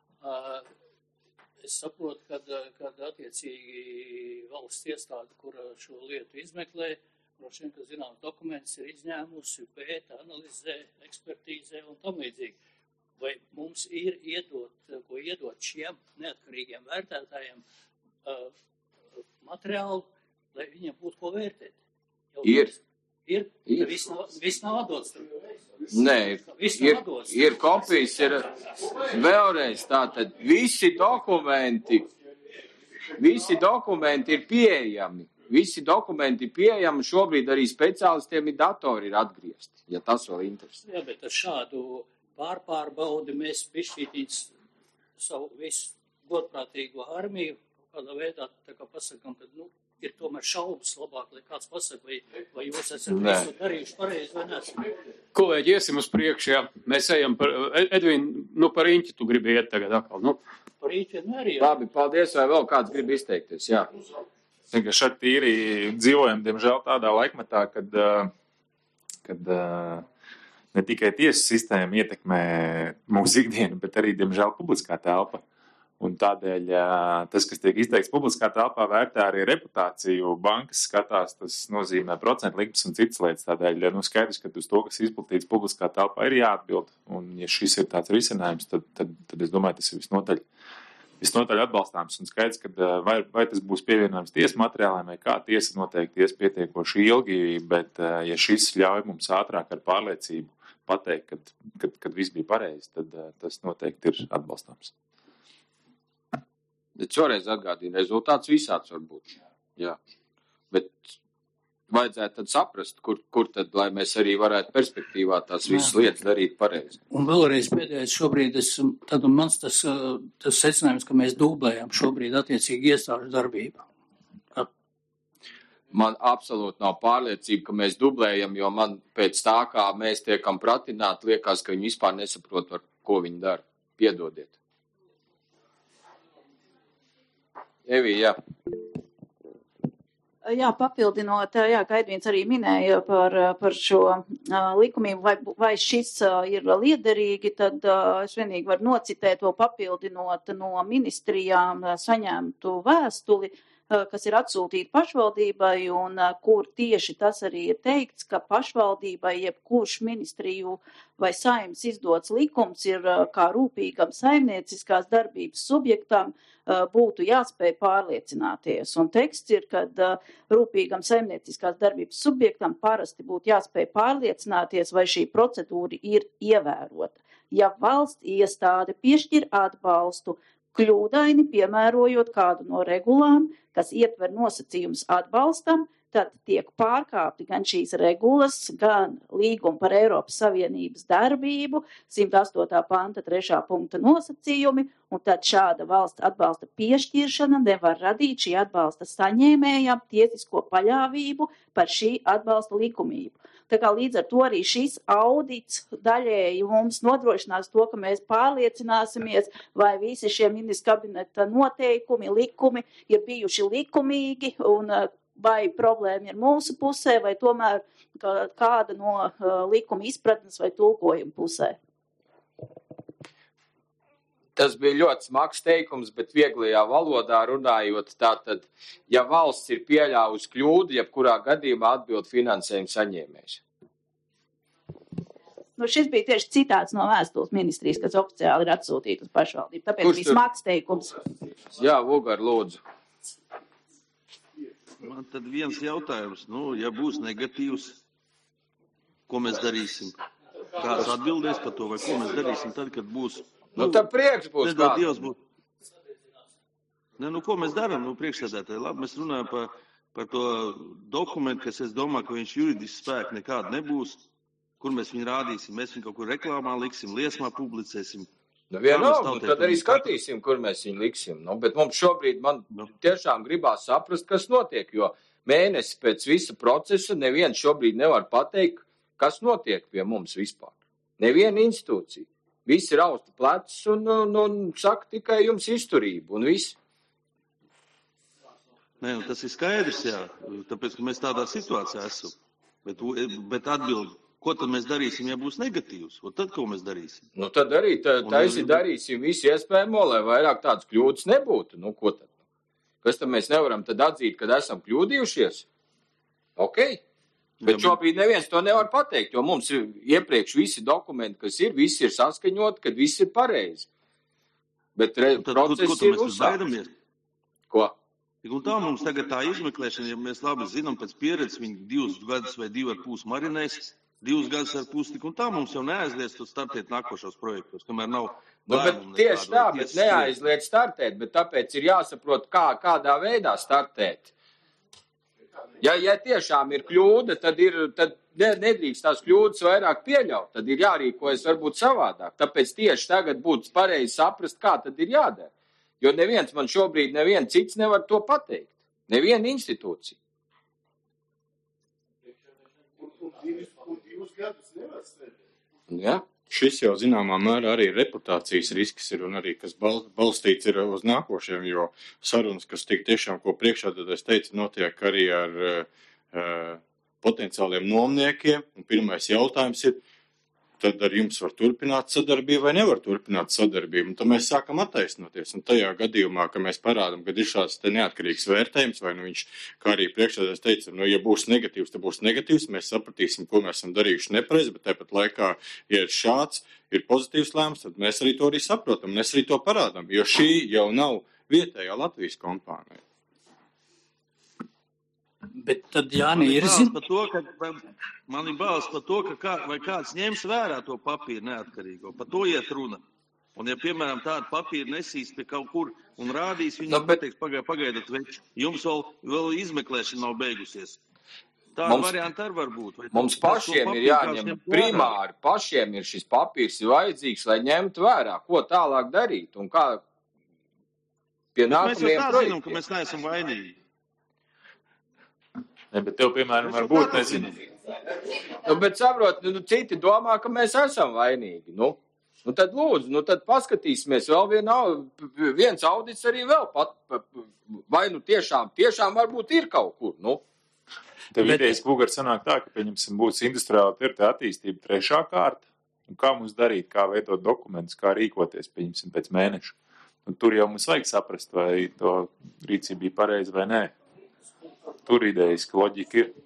Es saprotu, kad attiecīgi valsts iestāde, kur šo lietu izmeklē, droši vien, ka zināms dokuments ir izņēmusi, pēta, analizē, ekspertīzē un tam līdzīgi. Vai mums ir iedot šiem neatkarīgiem vērtētājiem materiālu, lai viņiem būtu ko vērtēt? Ir. Viss nav atdots. Nē, ir kopijas, ir vēlreiz tātad visi dokumenti ir pieejami. Visi dokumenti ir pieejami, šobrīd arī speciālistiem ir datori ir atgriezti, ja tas vēl interesē. Jā, bet ar šādu pārbaudi mēs pišķītīts savu visu godprātīgo armiju, kādā veidā tā kā pasakam, ka, ir tomēr šaubas labāk, lai kāds pasaka, vai jūs esat visu darījuši pareizi vai nesat. Kolēģi, iesim uz priekšu, jā. Mēs ejam par, Edvin, par Riņķi tu gribi iet tagad atkal, Par Riņķi arī, jā. Labi, paldies, vai vēl kāds grib izteikties, jā. Šeit tīri dzīvojam, diemžēl, tādā laikmetā, kad ne tikai tiesas sistēma ietekmē mūsu ikdienu, bet arī, diemžēl, publiskā telpa. Un tādēļ tas, kas tiek izteikts publiskā telpā, vērtē arī reputāciju. Bankas skatās, tas nozīmē procentu likmes un citas lietas. Tādēļ skaidrs, ka uz to, kas izplatīts publiskā telpā, ir jāatbild. Un ja šis ir tāds risinājums, tad es domāju, tas ir visnotaļ atbalstāms un skaidrs, ka vai tas būs pievienojams tiesas materiāliem vai kā tiesa noteikti ies pietiekoši ilgi, bet ja šis ļauj mums ātrāk ar pārliecību pateikt, kad viss bija pareizi, tad tas noteikti ir atbalstāms. Bet šoreiz atgādina, rezultāts visāds var būt. Jā. Bet vajadzētu tad saprast, kur tad, lai mēs arī varētu perspektīvā tās visas lietas darīt pareizi. Un vēlreiz pēdējais šobrīd, tad mans tas secinājums, ka mēs dublējam šobrīd attiecīgi iestāžu darbību. Man absolūti nav pārliecība, ka mēs dublējam, jo man pēc tā, kā mēs tiekam pratināti, liekas, ka viņi vispār nesaprot, ko viņi dara. Piedodiet. Evī, jā. Jā, papildinot, kā Edvīns arī minēja par šo likumību, vai šis ir liederīgi, tad es vienīgi varu nocitēt, vēl papildinot no ministrijām saņemtu vēstuli, kas ir atsūtīta pašvaldībai un kur tieši tas arī ir teikts, ka pašvaldībai jebkurš ministriju vai saimnes izdots likums ir kā rūpīgam saimnieciskās darbības subjektam būtu jāspēj pārliecināties. Un teksts ir, kad rūpīgam saimnieciskās darbības subjektam parasti būtu jāspēj pārliecināties, vai šī procedūra ir ievērota. Ja valsts iestāde piešķir atbalstu, kļūdaini piemērojot kādu no regulām, kas ietver nosacījumus atbalstam, tad tiek pārkāpti gan šīs regulas, gan līguma par Eiropas Savienības darbību, 108. panta 3. punkta nosacījumi, un tad šāda valsts atbalsta piešķiršana nevar radīt šī atbalsta saņēmējam tiesisko paļāvību par šī atbalsta likumību. Tā kā līdz ar to arī šis audits daļēji mums nodrošinās to, ka mēs pārliecināsimies, vai visi šie ministra kabineta noteikumi, likumi ir bijuši likumīgi un vai problēma ir mūsu pusē, vai tomēr kāda no likuma izpratnes vai tulkojuma pusē. Tas bija ļoti smags teikums, bet vieglajā valodā runājot, tātad, ja valsts ir pieļāvusi kļūdu, jebkurā gadījumā atbild finansējuma saņēmējs. Nu, šis bija tieši citāts no vēstules ministrijas, kas oficiāli ir atsūtīta uz pašvaldību. Tāpēc bija smags teikums. Jā, Vugar, lūdzu. Man tad viens jautājums, ja būs negatīvs, ko mēs darīsim? Kāds atbildēs par to, vai ko mēs darīsim tad, kad būs? Tā prieks būs kāds. Ko mēs darām? Priekšsēdētāji, labi, mēs runājam par to dokumentu, kas es domāju, ka viņš juridiski spēki nekāda nebūs. Kur mēs viņu rādīsim? Mēs viņu kaut kur reklāmā liksim, liesmā publicēsim. Tad arī skatīsim, kur mēs viņu liksim. Bet mums šobrīd man tiešām gribās saprast, kas notiek, jo mēnesi pēc visa procesa neviens šobrīd nevar pateikt, kas notiek pie mums vispār. Neviena institūcija. Visi rausta plecus un saka tikai jums izturību un viss. Nē, tas ir skaidrs, jā, tāpēc, ka mēs tādā situācijā esam. Bet atbild, ko tad mēs darīsim, ja būs negatīvs? Un tad, ko mēs darīsim? Tad arī darīsim visu iespējamo, lai vairāk tādas kļūdas nebūtu. Ko tad? Kas tad mēs nevaram tad atzīt, kad esam kļūdījušies? Ok. Bet šobrīd neviens to nevar pateikt, jo mums ir iepriekš visi dokumenti, kas ir, visi ir saskaņoti, kad viss ir pareizi. Bet process ir uzsākts. Ko? Un tā mums tagad tā izmeklēšana, ja mēs labi zinām pēc pieredzes, viņi 2 gadus vai 2,5 marinēs, 2 gadus ar pusi, un tā mums jau neaizliedz to startēt nākošos projektos, kamēr nav lēmumu. Tieši tā, bet neaizliedz startēt, bet tāpēc ir jāsaprot, kādā veidā startēt. Ja tiešām ir kļūda, tad nedrīkst tās kļūdas vairāk pieļaut. Tad ir jārīkojas varbūt savādāk. Tāpēc tieši tagad būtu pareizi saprast, kā tad ir jādara. Jo neviens man šobrīd, neviens cits nevar to pateikt. Neviena institūcija. Ja? Šis jau zināmā mērā arī reputācijas risks ir un arī, kas balstīts ir uz nākošiem, jo sarunas, kas tik tiešām, ko priekšādātājs teica, notiek arī ar potenciāliem nomniekiem. Un pirmais jautājums ir, tad ar jums var turpināt sadarbību vai nevar turpināt sadarbību. Un tad mēs sākam attaisnoties. Un tajā gadījumā, ka mēs parādam, ka ir šāds te neatkarīgs vērtējums, vai viņš, kā arī priekšādājs teica, ja būs negatīvs, tad būs negatīvs, mēs sapratīsim, ko mēs esam darījuši nepareizi, bet tāpat laikā, ja ir šāds, ir pozitīvs lēmums, tad mēs arī to arī saprotam, mēs arī to parādam, jo šī jau nav vietējā Latvijas kompānija. Bet tad Jāni ir man ir bāls par to, ka vai kāds ņems vērā to papīru neatkarīgo. Par to iet runa. Un ja, piemēram, tādu papīru nesīs pie kaut kur un rādīs, viņam pateiks, pagaidat veči. Jums vēl izmeklēšana nav beigusies. Tāda varianta arī var būt. Mums pašiem ir jāņem primāri, pašiem ir šis papīrs vajadzīgs, lai ņemtu vērā, ko tālāk darīt un kā pie nākamajiem projektiem. Mēs jau tā zinām, ka mēs neesam vainīgi. Ne, bet tev, piemēram, varbūt nezinu. Bet saprot, citi domā, ka mēs esam vainīgi. Tad lūdzu, tad paskatīsimies vēl viens audits arī vēl vai tiešām varbūt ir kaut kur, Tev idejas, Vugar, sanāk tā, ka, pieņemsim, būs industriāla teritorija attīstība 3. kārta. Un kā mums darīt, kā veidot dokumentus, kā rīkoties, pieņemsim, pēc mēneša. Tur jau mums vajag saprast, vai to rīcība bija pareiza vai nē. Tur idejas, ka loģika ir.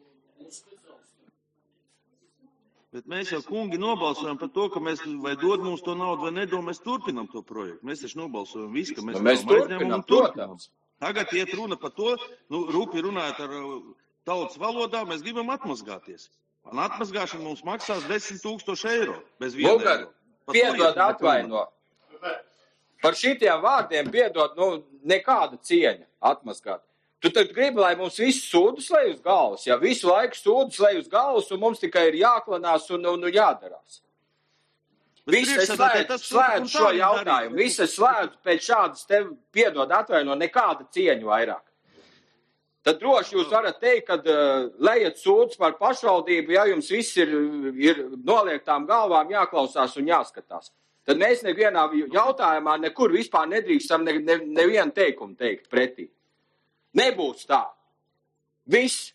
Bet mēs jau, kungi, nobalsojam par to, ka mēs vai dod mums to naudu vai nedod, mēs turpinam to projektu. Mēs taču nobalsojam visu, ka mēs turpinam, protams. Tagad iet runa par to, rūpi runājot ar tautas valodā, mēs gribam atmazgāties. Un atmazgāšana mums maksās 10 000 eiro. Bez viena eiro. Piedod atvaino. Par šitiem vārdiem piedod, nekāda cieņa atmazgāt. Tu tad gribi, lai mums visu sūdus lej uz galvas, ja visu laiku sūdus lej uz galvas, un mums tikai ir jāklanās un jādarās. Visi slēdz šo jautājumu, visi slēdz pēc šādas tev piedod atvaino nekāda cieņa vairāk. Tad droši jūs varat teikt, kad lejat sūdus par pašvaldību, ja jums viss ir noliektām galvām jāklausās un jāskatās. Tad mēs nevienā jautājumā nekur vispār nedrīkstam nevienu teikumu teikt pretī. Nebūs tā. Viss.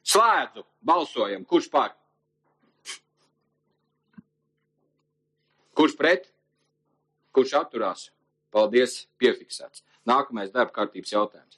Slēdzu. Balsojam. Kurš par? Kurš pret? Kurš atturās? Paldies, piefiksēts. Nākamais darba kārtības jautājums.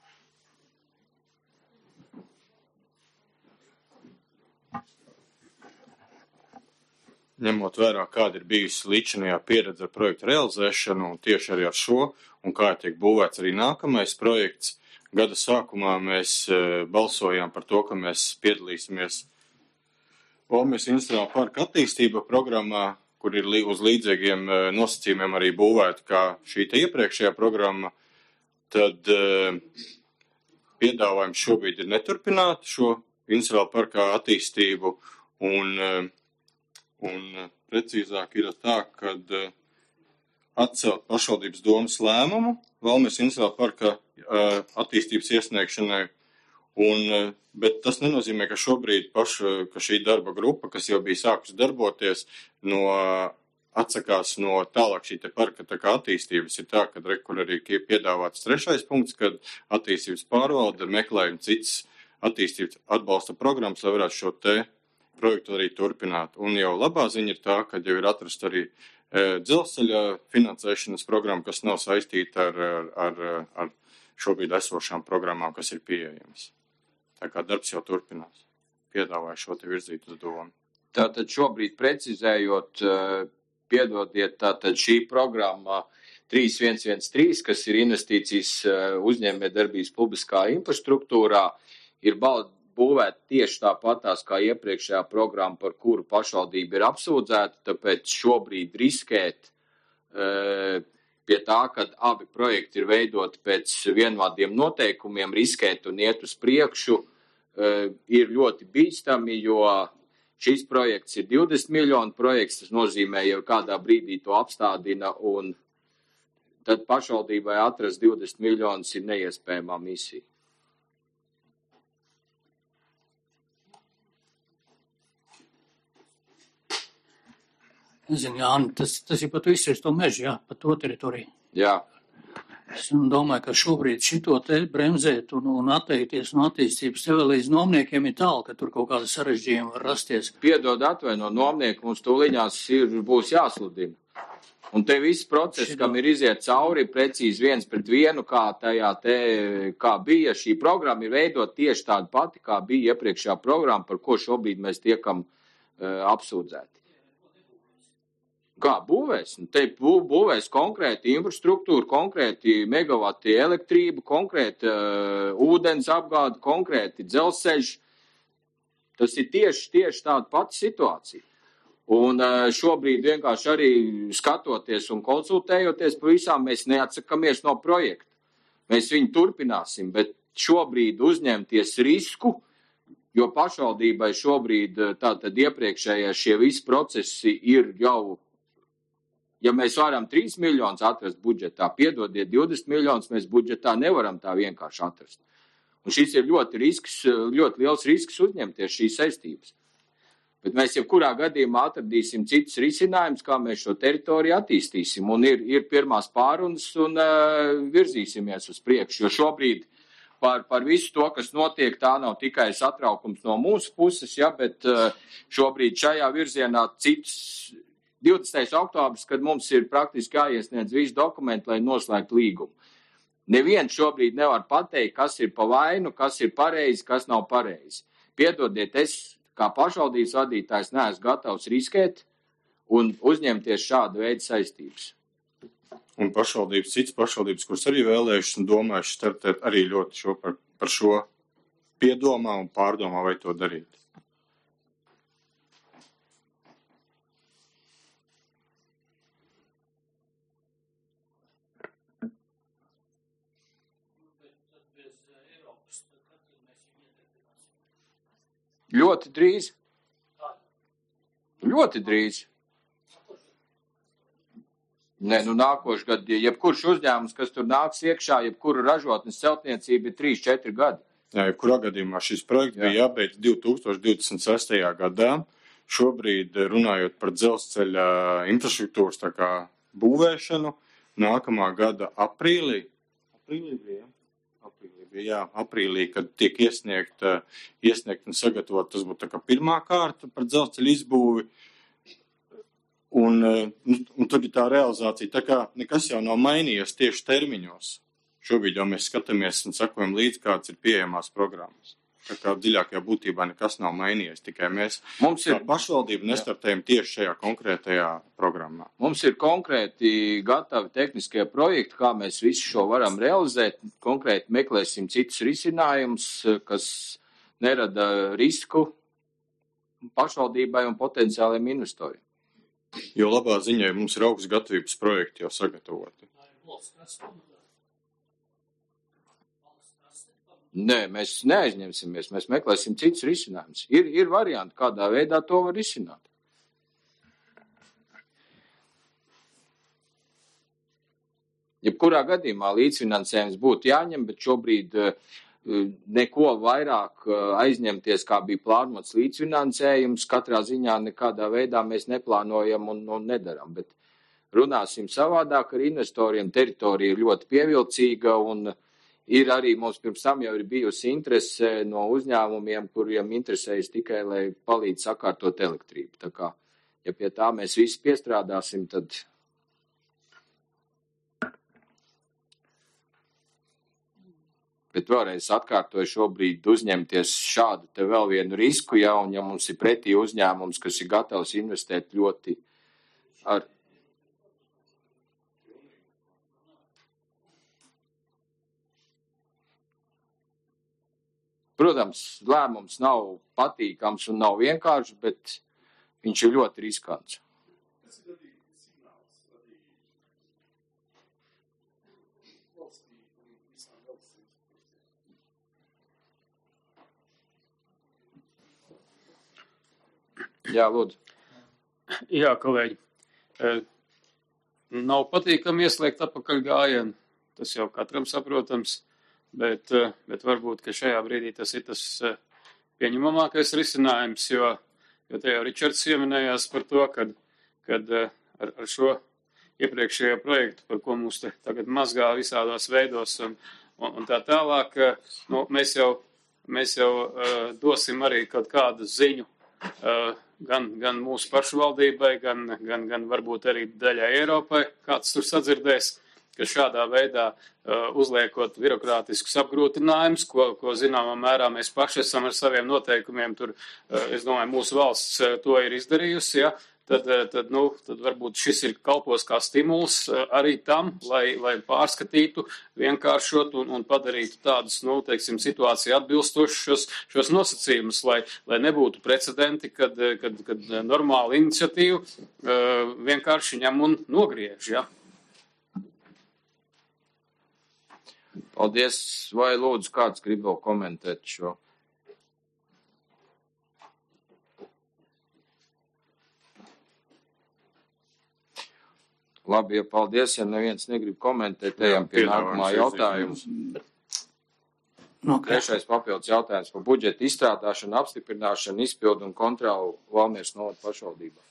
Ņemot vērā, kāda ir bijusi līdzinājā pieredze ar projektu realizēšanu un tieši arī ar šo, un kā tiek būvēts arī nākamais projekts, gada sākumā mēs balsojām par to, ka mēs piedalīsimies Valmieras industriālā parka attīstība programmā, kur ir uz līdzīgiem nosacījumiem arī būvēta kā šī te iepriekšējā programma, tad piedāvājums šobrīd ir neturpināt šo industriālā parkā attīstību un precīzāk ir tā, kad atcelt pašvaldības domas lēmumu Valmieras industriālā parka attīstības iesniegšanai, bet tas nenozīmē, ka šobrīd ka šī darba grupa, kas jau bija sākusi darboties, atsakās no tālāk šī te parka tā kā attīstības. Ir tā, ka kur arī piedāvāts 3. punkts, kad attīstības pārvalde meklējumi cits attīstības atbalsta programmas, lai varētu šo te projektu arī turpināt. Un jau labā ziņa ir tā, ka jau ir atrast arī dzelzceļa finansēšanas programma, kas nav saistīta ar šobrīd esošām programmām, kas ir pieejamas. Tā kā darbs jau turpinās. Piedāvāju šo te virzīt uz domu. Tātad šobrīd precizējot, piedodiet, tātad šī programma 3113, kas ir investīcijas uzņēmējdarbības publiskā infrastruktūrā, ir būvēta tieši tāpatās kā iepriekšējā programma, par kuru pašvaldība ir apsūdzēta, tāpēc šobrīd riskēt pie tā, ka abi projekti ir veidoti pēc vienādiem noteikumiem, riskēt un iet uz priekšu, ir ļoti bīstami, jo šis projekts ir 20 miljonu projekts, tas nozīmē, ja kādā brīdī to apstādina, un tad pašvaldībai atrast 20 miljonus ir neiespējamā misija. Zinu, Jāni, tas ir pat viss ir to mežu, jā, pat to teritoriju. Jā. Es domāju, ka šobrīd šito te bremzēt un atteikties no attīstības te vēl līdz nomniekiem ir tālu, ka tur kaut kāda sarežģījuma var rasties. Piedod atvaino nomnieku, mums tūliņās būs jāsludina. Un te viss process, kam ir iziet cauri, precīzi 1-1, kā bija šī programma, ir veidot tieši tāda pati, kā bija iepriekšējā programma, par ko šobrīd mēs tiekam apsūdzēti. Kā būvēs? Te būvēs konkrēti infrastruktūra, konkrēti megavati elektrība, konkrēti ūdens apgāde, konkrēti dzelzceļš. Tas ir tieši tāda pati situācija. Un šobrīd vienkārši arī skatoties un konsultējoties par visām, mēs neatsakamies no projekta. Mēs viņu turpināsim, bet šobrīd uzņemties risku, jo pašvaldībai šobrīd tātad iepriekšējie šie visi procesi ir jau. Ja mēs varam 3 miljonus atrast budžetā, piedodiet, 20 miljonus mēs budžetā nevaram tā vienkārši atrast. Un šis ir ļoti liels risks uzņemties šīs saistības. Bet mēs jebkurā gadījumā atradīsim citus risinājumus, kā mēs šo teritoriju attīstīsim. Un ir pirmās pārunas un virzīsimies uz priekšu. Jo šobrīd par visu to, kas notiek, tā nav tikai satraukums no mūsu puses, ja, bet šobrīd šajā virzienā cits 20. oktobris, kad mums ir praktiski jāiesniedz visi dokumenti, lai noslēgtu līgumu. Neviens šobrīd nevar pateikt, kas ir pa vainu, kas ir pareizi, kas nav pareizi. Piedodiet, es kā pašvaldības vadītājs neesmu gatavs riskēt un uzņemties šādu veidu saistības. Un cits pašvaldības, kuras arī vēlējušas un domājušas startēt, arī ļoti par šo piedomā un pārdomā, vai to darīt. Ļoti drīz. Ļoti drīz. Nē, nākošu gadu, jebkurš uzņēmums, kas tur nāks iekšā, jebkura ražotnes celtniecība ir 3-4 gadi. Jā, jebkurā gadījumā šis projekts bija jābeidz 2026. gadā. Šobrīd runājot par dzelzceļa infrastruktūras tā kā būvēšanu, nākamā gada aprīlī aprīlī, kad tiek iesniegt un sagatavot, tas būtu tā kā pirmā kārta par dzelzceļa izbūvi. Un tur ir tā realizācija, tā kā nekas jau nav mainījies tieši termiņos. Šobrīd jau mēs skatāmies un sakojam līdz, kāds ir pieejamās programmas. Tā kā dziļākajā būtībā nekas nav mainījies, tikai mēs pašvaldību nestartējam tieši šajā konkrētajā programmā. Mums ir konkrēti gatavi tehniskie projekti, kā mēs visu šo varam realizēt. Konkrēti meklēsim citus risinājumus, kas nerada risku pašvaldībai un potenciāliem investoriem. Jo labā ziņā mums ir augsts gatavības projekti jau sagatavoti. Nē, mēs neaizņemsimies, mēs meklēsim citus risinājumus. Ir varianti, kādā veidā to var risināt. Jebkurā gadījumā līdzfinansējums būtu jāņem, bet šobrīd neko vairāk aizņemties, kā bija plānots līdzfinansējums. Katrā ziņā nekādā veidā mēs neplānojam un nedaram, bet runāsim savādāk ar investoriem. Teritorija ir ļoti pievilcīga un ir arī mums pirms tam jau ir bijusi interese no uzņēmumiem, kuriem interesējas tikai, lai palīdz sakārtot elektrību. Tā kā, ja pie tā mēs visi piestrādāsim, tad. Bet vēlreiz atkārtoju šobrīd uzņemties šādu te vēl vienu risku, ja, un ja mums ir pretī uzņēmums, kas ir gatavs investēt ļoti ar. Protams, lēmums nav patīkams un nav vienkāršs, bet viņš ir ļoti riskants. Jā, lūdzu. Jā, kolēģi. Nav patīkami ieslēgt atpakaļ gājienu. Tas jau katram saprotams. Bet varbūt, ka šajā brīdī tas ir tas pieņemamākais risinājums, jo te jau Ričards ieminējās par to, kad ar šo iepriekšējo projektu, par ko mums te tagad mazgā visādos veidos un tā tālāk, nu, mēs jau dosim arī kaut kādu ziņu gan mūsu pašu valdībai, gan varbūt arī daļai Eiropai, kāds tur sadzirdēs, ka šādā veidā uzliekot birokrātiskus apgrūtinājumus, ko zināmā mērā mēs paši esam ar saviem noteikumiem, tur, es domāju, mūsu valsts to ir izdarījusi, ja, tad varbūt šis ir kalpos kā stimuls arī tam, lai pārskatītu, vienkāršot un padarītu tādus, teiksim, situāciju atbilstošus šos nosacījumus, lai nebūtu precedenti, kad normāla iniciatīva vienkārši ņem un nogriež, ja. Paldies. Vai lūdzu kāds grib vēl komentēt šo? Labi, ja paldies, ja neviens negrib komentēt, ejam pie nākamā jautājuma. Trešais papildus jautājums par budžeta izstrādāšanu, apstiprināšanu, izpildu un kontroli Valmieras novada pašvaldībā.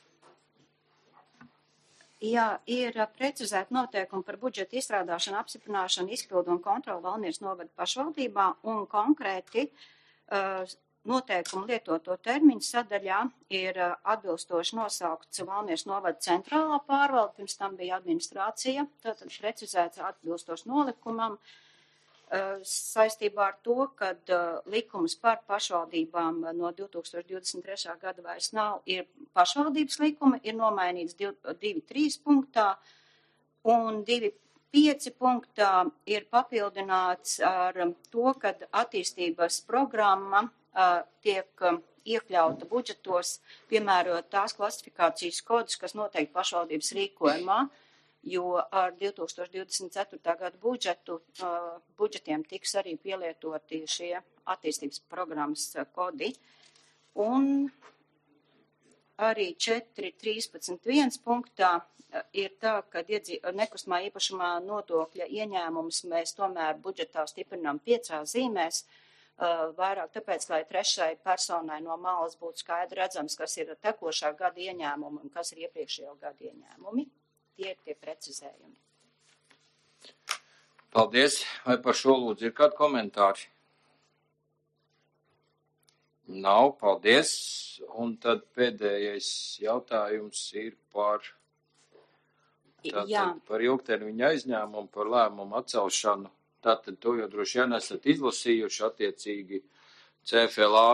Jā, ir precizēti noteikumi par budžeta izstrādāšanu, apstiprināšanu, izpildu un kontroli Valmieras novada pašvaldībā, un konkrēti noteikumu lietoto termiņu sadaļā ir atbilstoši nosaukts Valmieras novada centrālā pārvalde, pirms tam bija administrācija, tātad precizēts atbilstoši nolikumam, saistībā ar to, kad likums par pašvaldībām no 2023. gada vairs nav, ir pašvaldības likumi, ir nomainīts 2.3 punktā un 2.5 punktā ir papildināts ar to, kad attīstības programma tiek iekļauta budžetos, piemērot tās klasifikācijas kodus, kas noteikti pašvaldības rīkojumā, jo ar 2024. gadu budžetiem tiks arī pielietoti šie attīstības programmas kodi. Un arī 4.13.1 punktā ir tā, ka nekustamā īpašumā nodokļa ieņēmumus mēs tomēr budžetā stiprinām 5 zīmēs, vairāk tāpēc, lai trešai personai no malas būtu skaidri redzams, kas ir tekošā gada ieņēmumi un kas ir iepriekšējo gada ieņēmumi. Tie ir tie precizējumi. Paldies. Vai par šo lūdzu ir kādi komentāri? Nav, paldies. Un tad pēdējais jautājums ir par ilgtermiņa aizņēmumu, par lēmumu atcelšanu. Tātad to jau droši vien esat izlasījuši attiecīgi CFLA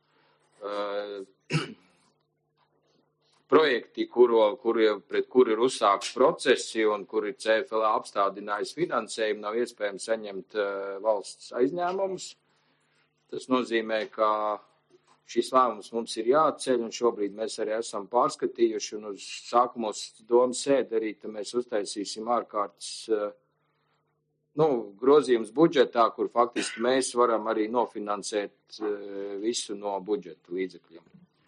projekti, pret kuri ir uzsākts procesi un kuri CFLA apstādinājis finansējumu, nav iespējams saņemt valsts aizņēmumus. Tas nozīmē, ka šis lēmums mums ir jāatceļ, un šobrīd mēs arī esam pārskatījuši, un uz sākumos domas sēdi arī mēs uztaisīsim ārkārtas grozījums budžetā, kur faktiski mēs varam arī nofinansēt visu no budžeta līdzekļiem.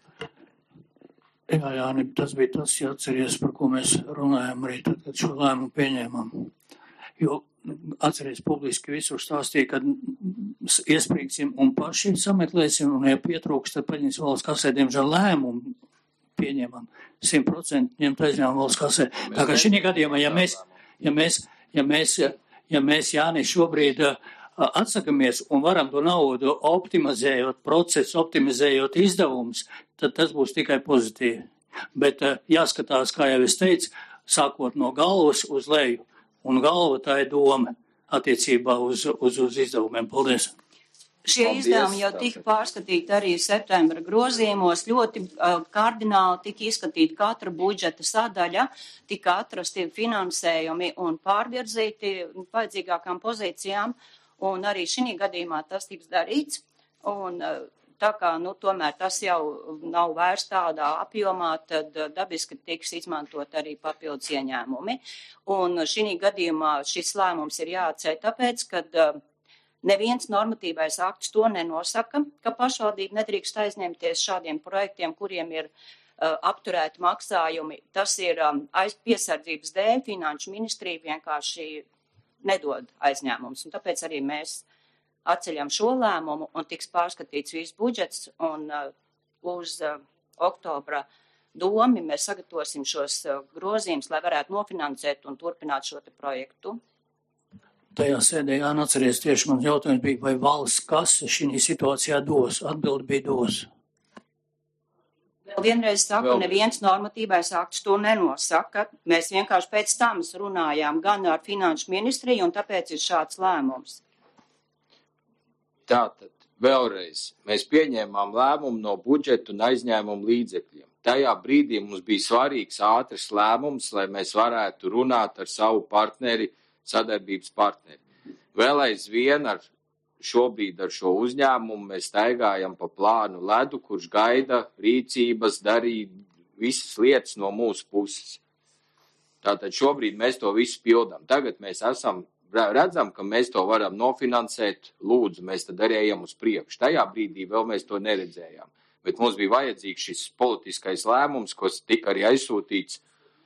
Jā, Jāni, tas bija tas, jāatceries, par ko mēs runājam arī tad, kad šo lēmumu pieņēmām. Jo atceries publiski visur stāstīja, ka iesprīgsim un paši sameklēsim, un ja pietrūks, tad paņemsim valsts kasē, diemžēl lēmumu pieņemam 100% ņemt aizņēmumu valsts kasē. Tā kā šī gadījumā, ja mēs Jāni šobrīd atsakamies un varam to naudu optimizējot procesu, optimizējot izdevumus, tad tas būs tikai pozitīvi. Bet jāskatās, kā jau es teicu, sākot no galvas uz leju. Un galva tā ir doma attiecībā uz izdevumiem. Paldies! Šie izdevumi jau tika pārskatīti arī septembra grozījumos, ļoti kardināli tika izskatīta katra budžeta sadaļa, tika atrasti finansējumi un pārvirzīti vajadzīgākām pozīcijām, un arī šī gadījumā tas tiks darīts. Un tā kā tomēr tas jau nav vairs tādā apjomā, tad dabiski tiks izmantot arī papildus ieņēmumi. Un šī gadījumā šis lēmums ir jāatceļ tāpēc, ka neviens normatīvais akts to nenosaka, ka pašvaldība nedrīkst aizņemties šādiem projektiem, kuriem ir apturēti maksājumi. Tas ir piesardzības dēļ, finanšu ministrija vienkārši nedod aizņēmumus. Un tāpēc arī mēs atceļam šo lēmumu un tiks pārskatīts viss budžets, un uz oktobra domi mēs sagatavosim šos grozījumus, lai varētu nofinansēt un turpināt šo projektu. Tajā sēdē jāatceries tieši mans jautājums bija, vai valsts kase šī situācijā dos? Atbildi bija dos. Vēl vienreiz saku, neviens normatīvais akts to nenosaka. Mēs vienkārši pēc tam runājām gan ar finanšu ministriju, un tāpēc ir šāds lēmums. Tātad, vēlreiz, mēs pieņēmām lēmumu no budžeta un aizņēmumu līdzekļiem. Tajā brīdī mums bija svarīgs ātrs lēmums, lai mēs varētu runāt ar savu partneri, sadarbības partneri. Vēl aizvien šobrīd ar šo uzņēmumu mēs staigājam pa plānu ledu, kurš gaida rīcības, darīt visas lietas no mūsu puses. Tātad šobrīd mēs to visu pildām. Tagad mēs redzam, ka mēs to varam nofinansēt, lūdzu, mēs tad arī ejam uz priekšu. Tajā brīdī vēl mēs to neredzējām. Bet mums bija vajadzīgs šis politiskais lēmums, kas tika arī aizsūtīts.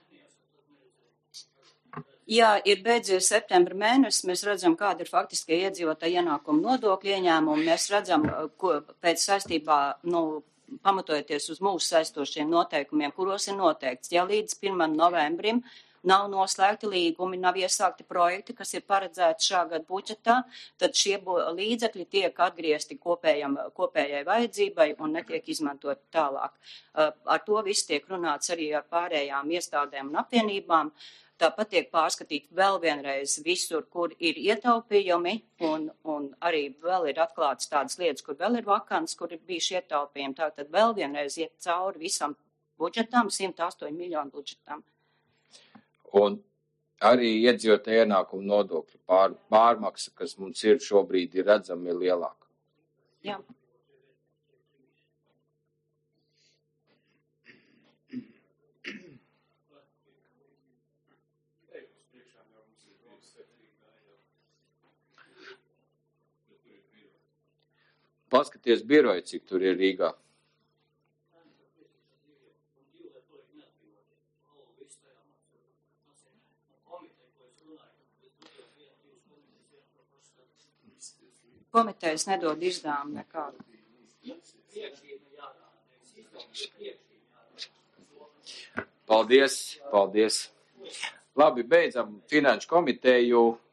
Jā, ir beidzies septembra mēnesis, mēs redzam, kāda ir faktiskie iedzīvotāji ienākumu nodokļu ieņēmumi. Mēs redzam, ko pēc saistībā, pamatojoties uz mūsu saistošiem noteikumiem, kuros ir noteikts, ja līdz 1. novembrim nav noslēgti līgumi, nav iesākti projekti, kas ir paredzēti šā gada budžetā, tad šie līdzekļi tiek atgriezti kopējai vajadzībai un netiek izmantot tālāk. Ar to viss tiek runāts arī ar pārējām iestādēm un apvienībām. Tāpat tiek pārskatīti vēl vienreiz visur, kur ir ietaupījumi, un arī vēl ir atklātas tādas lietas, kur vēl ir vakants, kur ir bijuši ietaupījumi. Tātad vēl vienreiz iet cauri visam budžetam, 108 miljonu budžetam. Un arī iedzīvotāju ienākumu nodokļu pārmaksa, kas mums ir šobrīd, ir redzami lielāka. Jā. Paskaties biroju, cik tur ir Rīgā. Komitejas nedod izdevumu nekādu. Paldies. Labi, beidzam finanšu komiteju.